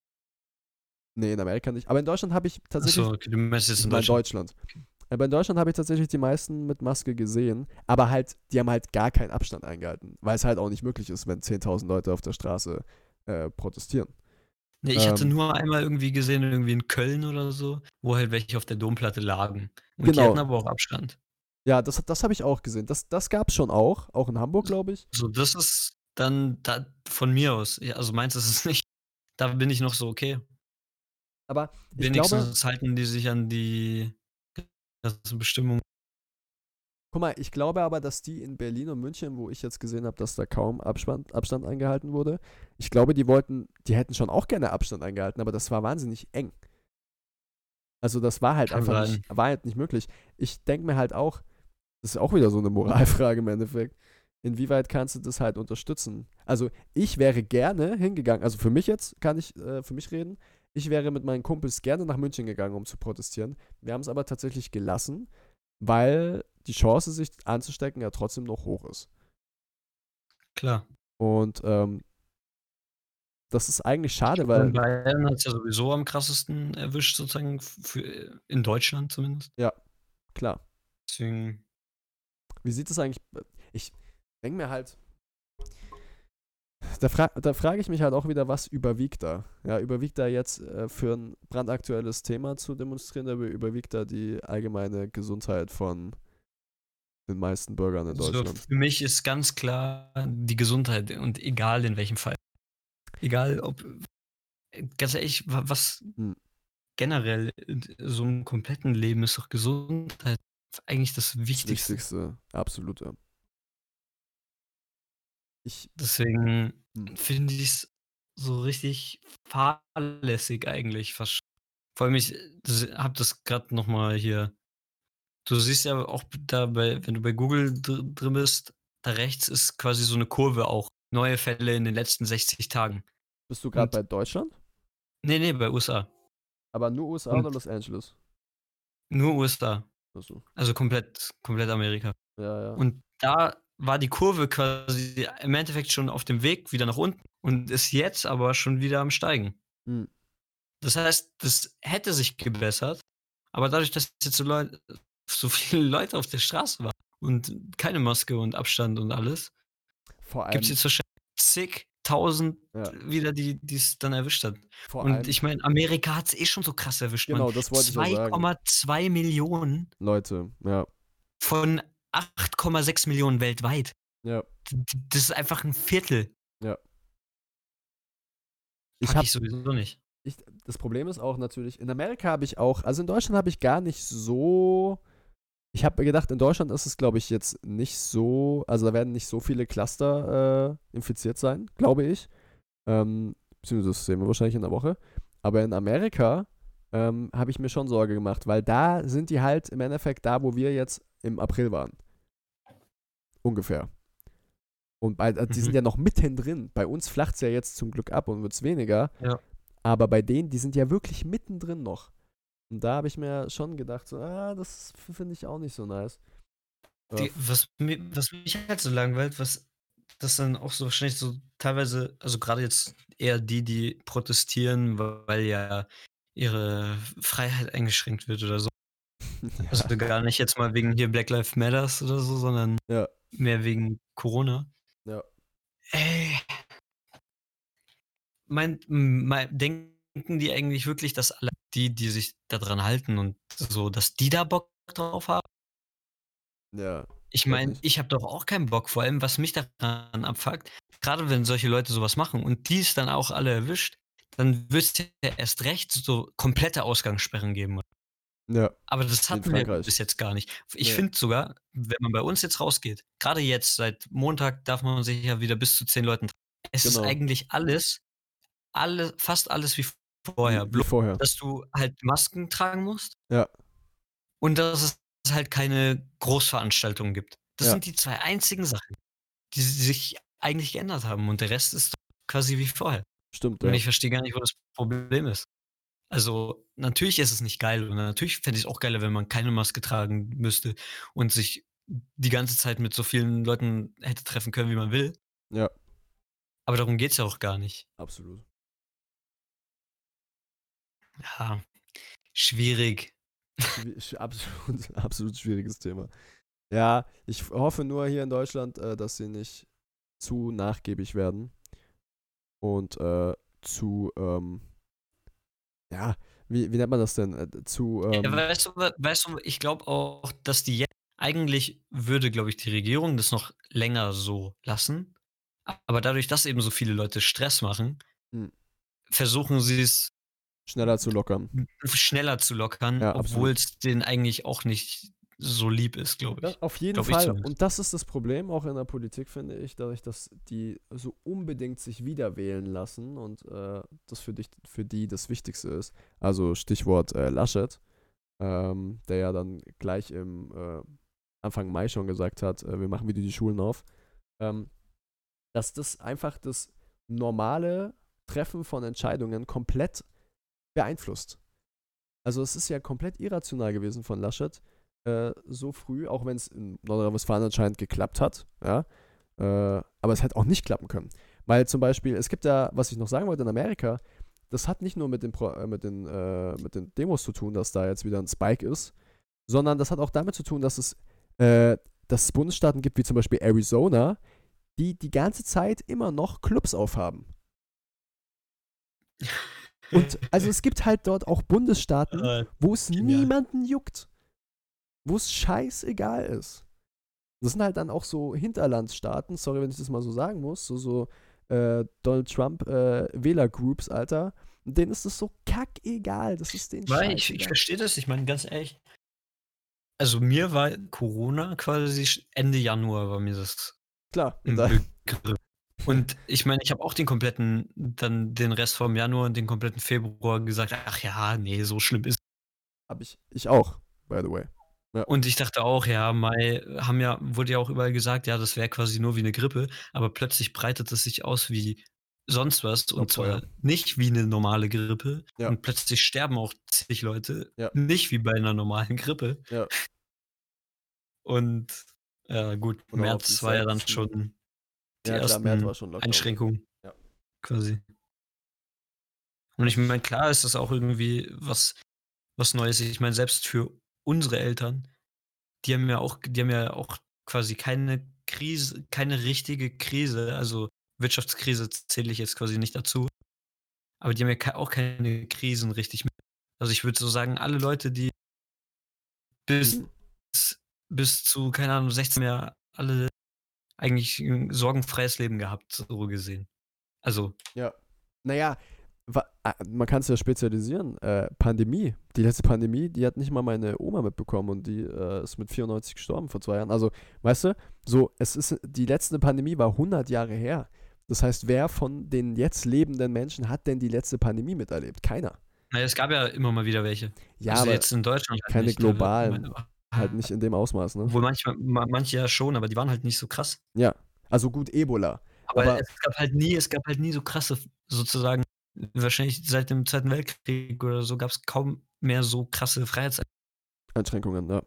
S1: ne, in Amerika nicht. Aber in Deutschland habe ich
S2: Ach so,
S1: tatsächlich
S2: okay, du meinst jetzt
S1: ich
S2: in
S1: meine
S2: Deutschland.
S1: Deutschland.
S2: Okay.
S1: Aber in Deutschland habe ich tatsächlich die meisten mit Maske gesehen, aber halt die haben halt gar keinen Abstand eingehalten, weil es halt auch nicht möglich ist, wenn zehntausend Leute auf der Straße, äh, protestieren.
S2: Ne, ich hatte
S1: Ähm,
S2: nur einmal irgendwie gesehen, irgendwie in Köln oder so, wo halt welche auf der Domplatte lagen. Und die hatten
S1: genau.
S2: aber auch Abstand.
S1: Ja, das das habe ich auch gesehen. Das das gab's schon auch, auch in Hamburg, glaube ich.
S2: So, das ist dann da von mir aus. Ja, also meins ist es nicht. Da bin ich noch so: „Okay,
S1: Aber ich glaube
S2: wenigstens halten die sich an die ganzen Bestimmungen.“
S1: guck mal, ich glaube aber, dass die in Berlin und München, wo ich jetzt gesehen habe, dass da kaum Abspann Abstand eingehalten wurde, ich glaube, die wollten die hätten schon auch gerne Abstand eingehalten, aber das war wahnsinnig eng. Also, das war halt
S2: Kann
S1: einfach nicht
S2: sein.
S1: war halt nicht möglich. Ich denke mir halt auch, das ist auch wieder so 'ne Moralfrage im Endeffekt. Inwieweit kannst du das halt unterstützen? Also, ich wäre gerne hingegangen, also, für mich jetzt kann ich, äh, für mich reden. Ich wäre mit meinen Kumpels gerne nach München gegangen, um zu protestieren. Wir haben's aber tatsächlich gelassen, weil die Chance, sich anzustecken, ja trotzdem noch hoch ist.
S2: Klar.
S1: Und, ähm das ist eigentlich
S2: Ich
S1: schade,
S2: glaube, in
S1: weil
S2: Bayern hat's ja sowieso am krassesten erwischt sozusagen f für in Deutschland zumindest.
S1: ja, klar.
S2: Deswegen
S1: Wie sieht es eigentlich b ich denke mir halt da fra da frage ich mich halt auch wieder, was überwiegt da? Ja, überwiegt da jetzt, äh, für ein brandaktuelles Thema zu demonstrieren oder überwiegt da die allgemeine Gesundheit von den meisten Bürgern in
S2: also,
S1: Deutschland?
S2: für mich ist ganz klar die Gesundheit und egal in welchem Fall. Egal ob äh, ganz ehrlich, wa was
S1: Mhm.
S2: generell in so 'nem kompletten Leben ist doch Gesundheit eigentlich das
S1: Das
S2: Wichtigste.
S1: Wichtigste, absolut, ja. Ich,
S2: Deswegen
S1: hm.
S2: finde ich es so richtig fahrlässig eigentlich fast sch Vor allem ich habe das grad noch mal hier du siehst ja auch da bei wenn du bei Google dr drin bist, da rechts ist quasi so 'ne Kurve auch. Neue Fälle in den letzten sechzig Tagen.
S1: Bist du gerade
S2: Und
S1: bei Deutschland?
S2: ne, ne, bei U S A.
S1: Aber nur U S A oder
S2: Und
S1: Los Angeles?
S2: nur U S A.
S1: Ach so.
S2: Also komplett komplett Amerika.
S1: Ja, ja.
S2: Und da war die Kurve quasi im Endeffekt schon auf dem Weg wieder nach unten und ist jetzt aber schon wieder am Steigen.
S1: Mhm.
S2: Das heißt, das hätte sich gebessert, aber dadurch, dass jetzt so Leu so viele Leute auf der Straße waren und keine Maske und Abstand und alles,
S1: Vor
S2: gibt's
S1: allem,
S2: jetzt wahrscheinlich zigtausend
S1: ja,
S2: wieder, die die's dann erwischt hat.
S1: vor
S2: Und
S1: allem,
S2: ich meine, Amerika hat's eh schon so krass erwischt, Mann.
S1: genau, das wollte ich ja
S2: zwei
S1: sagen.
S2: Komma zwei Millionen
S1: Leute, ja,
S2: von acht Komma sechs Millionen weltweit.
S1: ja,
S2: D d das ist einfach 'n Viertel.
S1: ja. Ich
S2: Packe
S1: habe
S2: ich sowieso nicht.
S1: ich das Problem ist auch natürlich, in Amerika habe ich auch, also in Deutschland habe ich gar nicht so, ich habe mir gedacht, in Deutschland ist es, glaube ich, jetzt nicht so, also da werden nicht so viele Cluster äh, infiziert sein, glaube ich. Ähm, beziehungsweise das sehen wir wahrscheinlich in der Woche. Aber in Amerika ähm, habe ich mir schon Sorge gemacht, weil da sind die halt im Endeffekt da, wo wir jetzt im April waren. Ungefähr. Und bei, also die sind
S2: Mhm.
S1: ja noch mittendrin. Bei uns flacht es ja jetzt zum Glück ab und wird es weniger.
S2: Ja.
S1: Aber bei denen, die sind ja wirklich mittendrin noch. Und da habe ich mir schon gedacht, so, ah, das finde ich auch nicht so nice. Äh,
S2: Die was mi was mich halt so langweilt, was das dann auch so wahrscheinlich so teilweise also grade jetzt eher die, die protestieren, weil ja ihre Freiheit eingeschränkt wird oder so. Also
S1: ja,
S2: gar nicht jetzt mal wegen hier Black Lives Matters oder so, sondern
S1: ja,
S2: mehr wegen Corona.
S1: ja,
S2: Ey, meint mei denken die eigentlich wirklich, dass alle die, die sich da dran halten und so, dass die da Bock drauf haben?
S1: ja.
S2: Ich
S1: Weiß
S2: meine,
S1: nicht.
S2: ich habe doch auch keinen Bock, vor allem, was mich daran abfuckt, grade wenn solche Leute so was machen und die es dann auch alle erwischt, dann wird's ja erst recht so komplette Ausgangssperren geben.
S1: Ja,
S2: Aber das
S1: wie in
S2: hatten wir
S1: Frankreich.
S2: bis jetzt gar nicht. Ich
S1: Nee,
S2: finde sogar, wenn man bei uns jetzt rausgeht, grade jetzt seit Montag darf man sich ja wieder bis zu zehn Leuten treffen. Es ist
S1: genau.
S2: eigentlich alles alle fast alles wie
S1: Wie,
S2: vorher,
S1: wie
S2: bloß
S1: vorher.
S2: dass du halt Masken tragen musst
S1: Ja,
S2: und dass es halt keine Großveranstaltungen gibt. Das
S1: ja,
S2: sind die zwei einzigen Sachen, die sich eigentlich geändert haben und der Rest ist quasi wie vorher.
S1: stimmt,
S2: Und
S1: ja.
S2: ich verstehe gar nicht, wo das Problem ist. Also, natürlich ist es nicht geil und natürlich fände ich's auch geiler, wenn man keine Maske tragen müsste und sich die ganze Zeit mit so vielen Leuten hätte treffen können, wie man will.
S1: Ja,
S2: Aber darum geht's ja auch gar nicht.
S1: absolut.
S2: Ja, schwierig.
S1: Schwi sch absolut absolut schwieriges Thema. Ja, ich hoffe nur hier in Deutschland, äh, dass sie nicht zu nachgiebig werden und, äh, zu, ähm ja, wie wie nennt man das denn? Äh, zu,
S2: Ja,
S1: ähm
S2: weißt du wa weißt du, ich glaube auch, dass die jetzt eigentlich würde, glaube ich, die Regierung das noch länger so lassen, aber dadurch, dass eben so viele Leute Stress machen,
S1: hm,
S2: versuchen sie's
S1: schneller zu lockern.
S2: schneller zu lockern,
S1: Ja, absolut.
S2: obwohl's denen eigentlich auch nicht so lieb ist, glaube
S1: Ja,
S2: ich.
S1: auf jeden
S2: Glaube ich
S1: Fall.
S2: zumindest.
S1: Und das ist das Problem auch in der Politik, finde ich, dadurch, dass die so unbedingt sich wieder wählen lassen und äh, das für dich, für die das Wichtigste ist. Also Stichwort äh, Laschet, ähm, der ja dann gleich im äh, Anfang Mai schon gesagt hat, äh, wir machen wieder die Schulen auf. Ähm, dass das einfach das normale Treffen von Entscheidungen komplett beeinflusst. Also es ist ja komplett irrational gewesen von Laschet, äh, so früh, auch wenn es in Nordrhein-Westfalen anscheinend geklappt hat, ja, äh, aber es hätte auch nicht klappen können. Weil zum Beispiel, es gibt ja, was ich noch sagen wollte, in Amerika, das hat nicht nur mit den, Pro, äh, mit, den, äh, mit den Demos zu tun, dass da jetzt wieder ein Spike ist, sondern das hat auch damit zu tun, dass es, äh, dass es Bundesstaaten gibt, wie zum Beispiel Arizona, die die ganze Zeit immer noch Clubs aufhaben. Und also es gibt halt dort auch Bundesstaaten,
S2: Äh,
S1: wo es
S2: genial.
S1: niemanden juckt. Wo es scheißegal ist. Das sind halt dann auch so Hinterlandsstaaten, sorry, wenn ich das mal so sagen muss, so, so äh, Donald Trump äh, Wählergroups, Alter. Und denen ist das so kackegal. Das ist denen
S2: Weil ich ich
S1: scheißegal.
S2: verstehe das, ich meine, ganz ehrlich, also mir war Corona quasi sch Ende Januar war mir das
S1: Klar, und
S2: ein
S1: da,
S2: Begriff. Und ich meine, ich habe auch den kompletten dann den Rest vom Januar und den kompletten Februar gesagt: „Ach ja, ne, so schlimm ist“.
S1: Habe ich ich auch, by the way. Ja,
S2: Und ich dachte auch, ja, Mai haben ja wurde ja auch überall gesagt, ja, das wäre quasi nur wie 'ne Grippe, aber plötzlich breitet es sich aus wie sonst was und
S1: Lauffeuer.
S2: zwar nicht wie 'ne normale Grippe
S1: Ja,
S2: und plötzlich sterben auch zig Leute,
S1: ja,
S2: nicht wie bei 'ner normalen Grippe.
S1: ja.
S2: Und ja gut,
S1: Und auch auf
S2: März war ja dann
S1: demselben
S2: schon die
S1: ja klar, März war
S2: ersten
S1: schon Lockdown.
S2: Einschränkungen
S1: Ja,
S2: quasi. Und ich meine, klar ist das auch irgendwie was was Neues. Ich meine, selbst für unsere Eltern, die haben ja auch die haben ja auch quasi keine Krise keine richtige Krise, also Wirtschaftskrise zähle ich jetzt quasi nicht dazu, aber die haben ja kei auch keine Krisen richtig mit. Also, ich würde so sagen, alle Leute, die bis
S1: mhm,
S2: bis zu, keine Ahnung, sechzehn ja alle eigentlich 'n sorgenfreies Leben gehabt, so gesehen. Also,
S1: ja. Na ja, wa a man kann's ja spezialisieren. Äh, Pandemie. Die letzte Pandemie, die hat nicht mal meine Oma mitbekommen und die, äh, ist mit vierundneunzig gestorben vor zwei Jahren. Also, weißt du, so, es ist die letzte Pandemie war hundert Jahre her. Das heißt, wer von den jetzt lebenden Menschen hat denn die letzte Pandemie miterlebt? Keiner.
S2: na ja, es gab ja immer mal wieder welche.
S1: Ja,
S2: Also,
S1: aber
S2: jetzt in Deutschland halt
S1: keine
S2: nicht. Da wird
S1: globalen,
S2: meine
S1: halt nicht in dem Ausmaß, ne?
S2: obwohl manchmal ma manche ja schon, aber die waren halt nicht so krass.
S1: Ja, also gut, Ebola,
S2: Aber
S1: aber
S2: es gab halt nie es gab halt nie so krasse sozusagen wahrscheinlich seit dem Zweiten Weltkrieg oder so gab's kaum mehr so krasse Freiheits
S1: Einschränkungen, ja,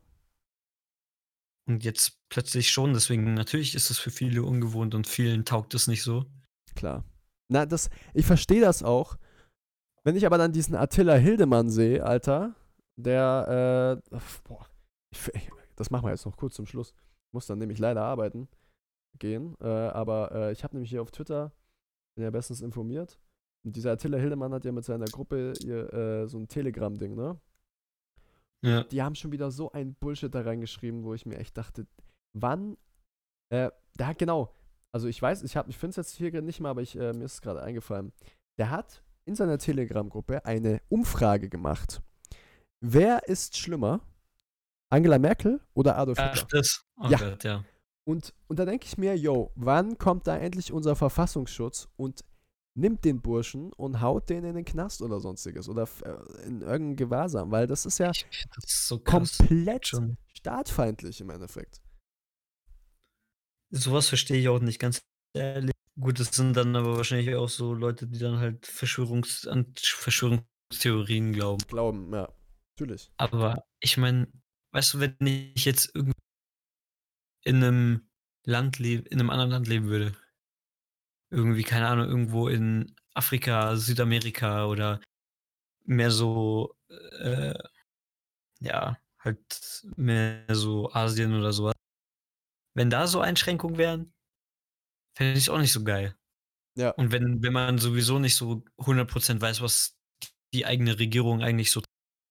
S2: und jetzt plötzlich schon, deswegen natürlich ist es für viele ungewohnt und vielen taugt es nicht so.
S1: klar. Na, das ich verstehe das auch. Wenn ich aber dann diesen Attila Hildemann sehe, Alter, der, äh, boah, ich, ich, das machen wir jetzt noch kurz zum Schluss. Muss dann nämlich leider arbeiten gehen, äh, aber äh, ich habe nämlich hier auf Twitter, bin ja bestens informiert. Und dieser Attila Hildemann hat ja mit seiner Gruppe ihr, äh, so ein Telegram-Ding, ne?
S2: Ja.
S1: Die haben schon wieder so ein Bullshit da reingeschrieben, wo ich mir echt dachte, wann, äh, der hat genau, also ich weiß, ich, hab- ich finde es jetzt hier gerade nicht mal, aber ich, äh, mir ist es gerade eingefallen. Der hat in seiner Telegram-Gruppe eine Umfrage gemacht. Wer ist schlimmer? Angela Merkel oder Adolf
S2: Ach,
S1: Hitler?
S2: das. Oh
S1: Ja.
S2: Gott, ja.
S1: Und, und da denke ich mir, yo, wann kommt da endlich unser Verfassungsschutz und nimmt den Burschen und haut den in den Knast oder sonstiges oder f- äh, in irgendein Gewahrsam, weil das ist ja
S2: Ich finde das so krass.
S1: komplett
S2: Schon.
S1: staatfeindlich im Endeffekt.
S2: So was verstehe ich auch nicht, ganz ehrlich. Gut, das sind dann aber wahrscheinlich auch so Leute, die dann halt Verschwörungs an Verschwörungstheorien glauben.
S1: Glauben, ja, natürlich.
S2: Aber ich meine, weißt du, wenn ich jetzt irgendwie in 'nem Land lebe in 'nem anderen Land leben würde, irgendwie, keine Ahnung, irgendwo in Afrika, Südamerika oder mehr so, äh, ja, halt mehr so Asien oder so was. Wenn da so Einschränkungen wären, fände ich's auch nicht so geil.
S1: Ja,
S2: Und wenn wenn man sowieso nicht so hundert Prozent weiß, was die eigene Regierung eigentlich so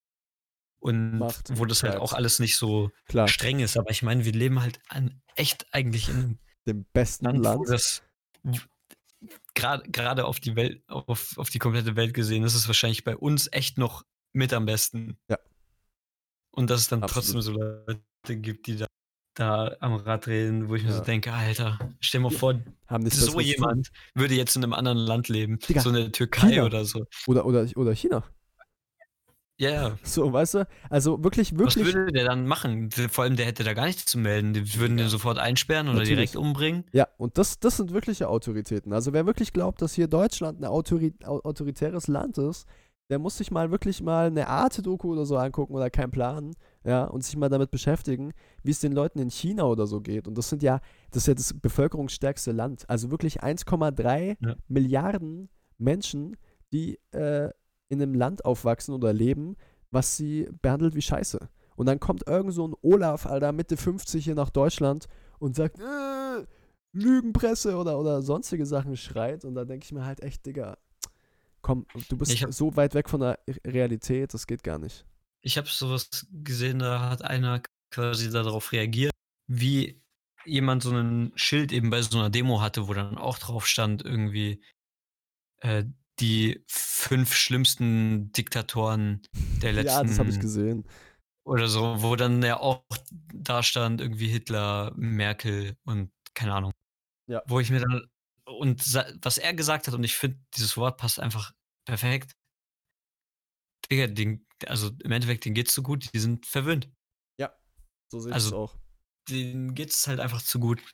S2: und
S1: macht
S2: wo
S1: und
S2: das halt auch
S1: treibt.
S2: alles nicht so
S1: Klar,
S2: streng ist. Aber ich meine, wir leben halt an echt eigentlich in 'nem
S1: dem besten
S2: Land, wo
S1: Land.
S2: das w grad grade auf die Welt auf auf die komplette Welt gesehen ist es wahrscheinlich bei uns echt noch mit am besten.
S1: Ja,
S2: Und dass es dann trotzdem
S1: absolut.
S2: so Leute gibt, die da da am Rad drehen, wo ich mir so
S1: Ja.
S2: denke: „Alter, stell dir mal
S1: Die
S2: vor,
S1: haben nichts
S2: so
S1: Besseres zu tun.
S2: jemand würde jetzt in 'nem anderen Land leben,
S1: Digga,
S2: so in der Türkei
S1: China
S2: oder so.“
S1: oder, oder, oder China.
S2: Ja, ja.
S1: So, weißt du? Also wirklich,
S2: Was
S1: wirklich,
S2: würde der dann machen? D vor allem, der hätte da gar nichts zu melden. Die würden den
S1: Digga,
S2: sofort einsperren oder direkt
S1: natürlich.
S2: umbringen.
S1: Ja, und das, das sind wirkliche Autoritäten. Also wer wirklich glaubt, dass hier Deutschland ein Autori au autoritäres Land ist, der muss sich mal wirklich mal eine Arte-Doku oder so angucken oder kein Plan, ja, und sich mal damit beschäftigen, wie es den Leuten in China oder so geht. Und das sind ja, das ist ja das bevölkerungsstärkste Land. Also wirklich eins Komma drei
S2: Ja.
S1: Milliarden Menschen, die äh, in einem Land aufwachsen oder leben, was sie behandelt wie Scheiße. Und dann kommt irgend so ein Olaf, Alter, Mitte fünfzig hier nach Deutschland und sagt, äh, Lügenpresse oder, oder sonstige Sachen schreit. Und da denke ich mir halt echt, Digga, komm, du bist
S2: Ich habe
S1: so weit weg von der Realität, das geht gar nicht.
S2: ich habe so was gesehen, da hat einer quasi da drauf reagiert, wie jemand so 'nen Schild eben bei so 'ner Demo hatte, wo dann auch drauf stand irgendwie, äh, die fünf schlimmsten Diktatoren der
S1: Ja, das habe ich
S2: letzten
S1: gesehen.
S2: oder so, wo dann ja auch da stand irgendwie Hitler, Merkel und keine Ahnung.
S1: Ja,
S2: Wo ich mir dann und sa was er gesagt hat, und ich finde, dieses Wort passt einfach perfekt. Digga, denen also, im Endeffekt, denen geht's so gut, die sind verwöhnt.
S1: Ja, so sehe ich es
S2: Also,
S1: auch.
S2: denen geht's halt einfach zu gut.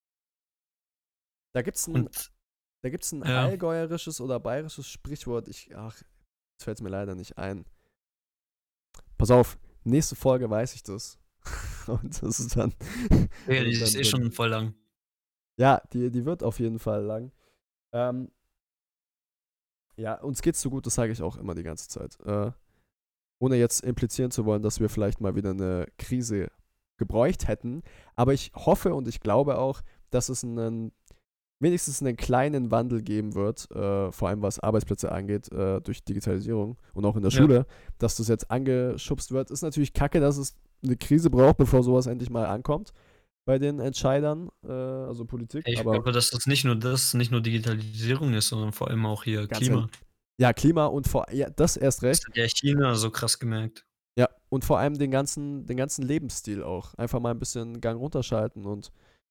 S1: Da gibt's 'n
S2: Und
S1: da gibt's 'n
S2: ja,
S1: allgäuerisches oder bayerisches Sprichwort. Ich ach, jetzt fällt's mir leider nicht ein. Pass auf, nächste Folge weiß ich das. Und das ist dann
S2: Digga, die
S1: und
S2: ist
S1: dann
S2: eh
S1: dann
S2: schon voll lang.
S1: ja, die die wird auf jeden Fall lang. Ähm, ja, uns geht's so gut, das sage ich auch immer die ganze Zeit. Äh, ohne jetzt implizieren zu wollen, dass wir vielleicht mal wieder eine Krise gebräucht hätten. Aber ich hoffe und ich glaube auch, dass es einen wenigstens einen kleinen Wandel geben wird, äh, vor allem was Arbeitsplätze angeht, äh, durch Digitalisierung und auch in der
S2: Ja.
S1: Schule, dass das jetzt angeschubst wird. Ist natürlich kacke, dass es eine Krise braucht, bevor sowas endlich mal ankommt bei den Entscheidern, äh, also Politik,
S2: Ich
S1: aber
S2: glaube, dass das nicht nur das nicht nur Digitalisierung ist, sondern vor allem auch hier
S1: ganz ehrlich,
S2: Klima.
S1: ja, Klima und vor, ja, das erst
S2: Das
S1: recht.
S2: hat ja China so krass gemerkt.
S1: Ja, und vor allem den ganzen, den ganzen Lebensstil auch. Einfach mal ein bisschen Gang runterschalten und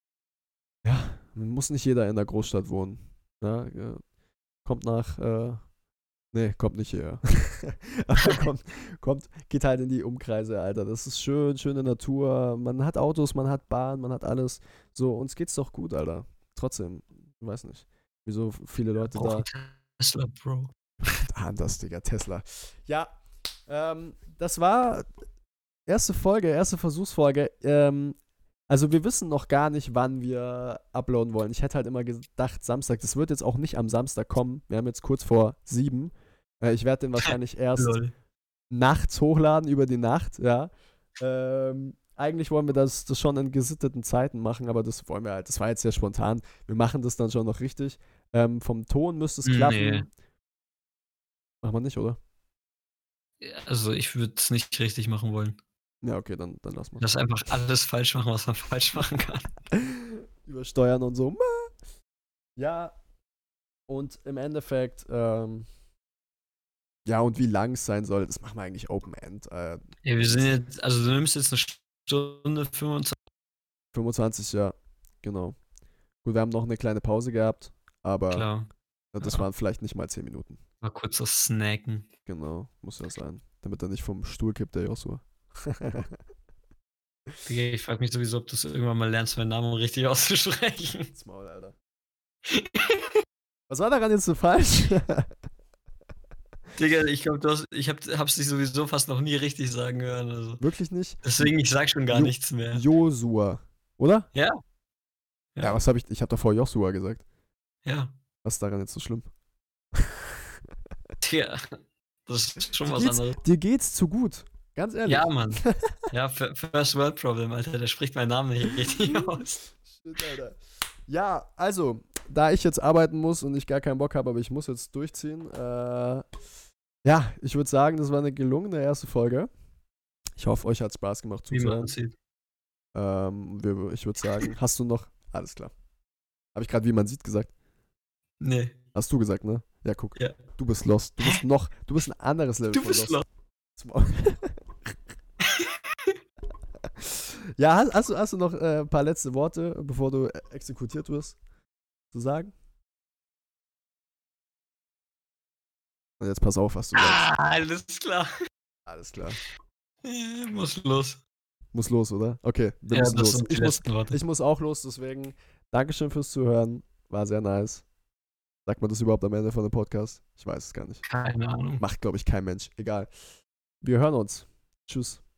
S1: ja, muss nicht jeder in der Großstadt wohnen. Ja, äh, kommt nach, äh, nee, kommt nicht hierher. Aber kommt, kommt, geht halt in die Umkreise, Alter. Das ist schön, schöne Natur. Man hat Autos, man hat Bahn, man hat alles. So, uns geht's doch gut, Alter. Trotzdem, ich weiß nicht, wieso viele Leute
S2: Auch
S1: da.
S2: ein Tesla, Bro.
S1: Anders, Digga, Tesla. Ja, ähm, das war erste Folge, erste Versuchsfolge. Ähm, also wir wissen noch gar nicht, wann wir uploaden wollen. Ich hätte halt immer gedacht, Samstag. Das wird jetzt auch nicht am Samstag kommen. Wir haben jetzt kurz vor sieben. Äh, ich werde den wahrscheinlich erst
S2: Lol.
S1: nachts hochladen, über die Nacht, ja. Ähm, eigentlich wollen wir das, das schon in gesitteten Zeiten machen, aber das wollen wir halt. Das war jetzt sehr spontan. Wir machen das dann schon noch richtig. Ähm, vom Ton müsste es klappen.
S2: Nee.
S1: Machen wir nicht, oder?
S2: Also, ich würde es nicht richtig machen wollen.
S1: Ja, okay, dann, dann lass mal.
S2: Lass einfach alles falsch machen, was man falsch machen kann.
S1: Übersteuern und so. Ja, und im Endeffekt, ähm, ja, und wie lang es sein soll, das machen wir eigentlich Open End. Äh,
S2: Ja, wir sind jetzt, also du nimmst jetzt eine Stunde fünfundzwanzig.
S1: fünfundzwanzig, ja, genau. Gut, wir haben noch eine kleine Pause gehabt, aber
S2: Klar.
S1: ja, das
S2: Ja.
S1: waren vielleicht nicht mal zehn Minuten.
S2: Mal kurz das Snacken.
S1: Genau, muss ja sein. Damit er nicht vom Stuhl kippt, der Joshua.
S2: Digga, ich frage mich sowieso, ob du es irgendwann mal lernst, meinen Namen richtig auszusprechen.
S1: Das Maul, Alter. Was war daran jetzt so falsch?
S2: Digga, ich glaube, du hast, ich hab, hab's dich sowieso fast noch nie richtig sagen hören. Also.
S1: Wirklich nicht?
S2: Deswegen, ich sag schon gar
S1: Jo-
S2: nichts mehr.
S1: Josua, oder?
S2: Ja.
S1: Ja,
S2: Ja.
S1: was habe ich? Ich habe davor Joshua gesagt.
S2: Ja.
S1: Was ist daran jetzt so schlimm?
S2: Digga, das ist schon
S1: Dir
S2: was
S1: geht's,
S2: anderes.
S1: dir geht's zu gut. Ganz ehrlich.
S2: Ja, Mann. Ja, Fir- First World Problem, Alter. Der spricht meinen Namen nicht richtig aus.
S1: Shit, Alter. Ja, also, da ich jetzt arbeiten muss und ich gar keinen Bock habe, aber ich muss jetzt durchziehen. Äh, ja, ich würde sagen, das war eine gelungene erste Folge. Ich hoffe, euch hat Spaß gemacht
S2: Wie man
S1: zuzuhören.
S2: sieht.
S1: Ähm, wir, ich würde sagen, hast du noch. Alles klar. Habe ich gerade, wie man sieht, gesagt?
S2: Nee.
S1: Hast du gesagt, ne? Ja, guck.
S2: Ja.
S1: Du bist lost. Du bist noch. Du bist ein anderes Level
S2: Du
S1: von
S2: bist
S1: lost. Ja, hast, hast, du, hast du noch äh, ein paar letzte Worte, bevor du äh, exekutiert wirst, zu sagen? Und jetzt pass auf, was du sagst.
S2: Ah, alles klar.
S1: Alles klar.
S2: Äh, Muss los.
S1: Muss los, oder? Okay, wir
S2: Ja,
S1: müssen
S2: das
S1: los.
S2: sind die
S1: Ich muss,
S2: letzten Worte.
S1: ich muss auch los, deswegen Dankeschön fürs Zuhören. War sehr nice. Sagt man das überhaupt am Ende von dem Podcast? Ich weiß es gar nicht.
S2: Keine Ahnung.
S1: Macht, glaube ich, kein Mensch. Egal. Wir hören uns. Tschüss.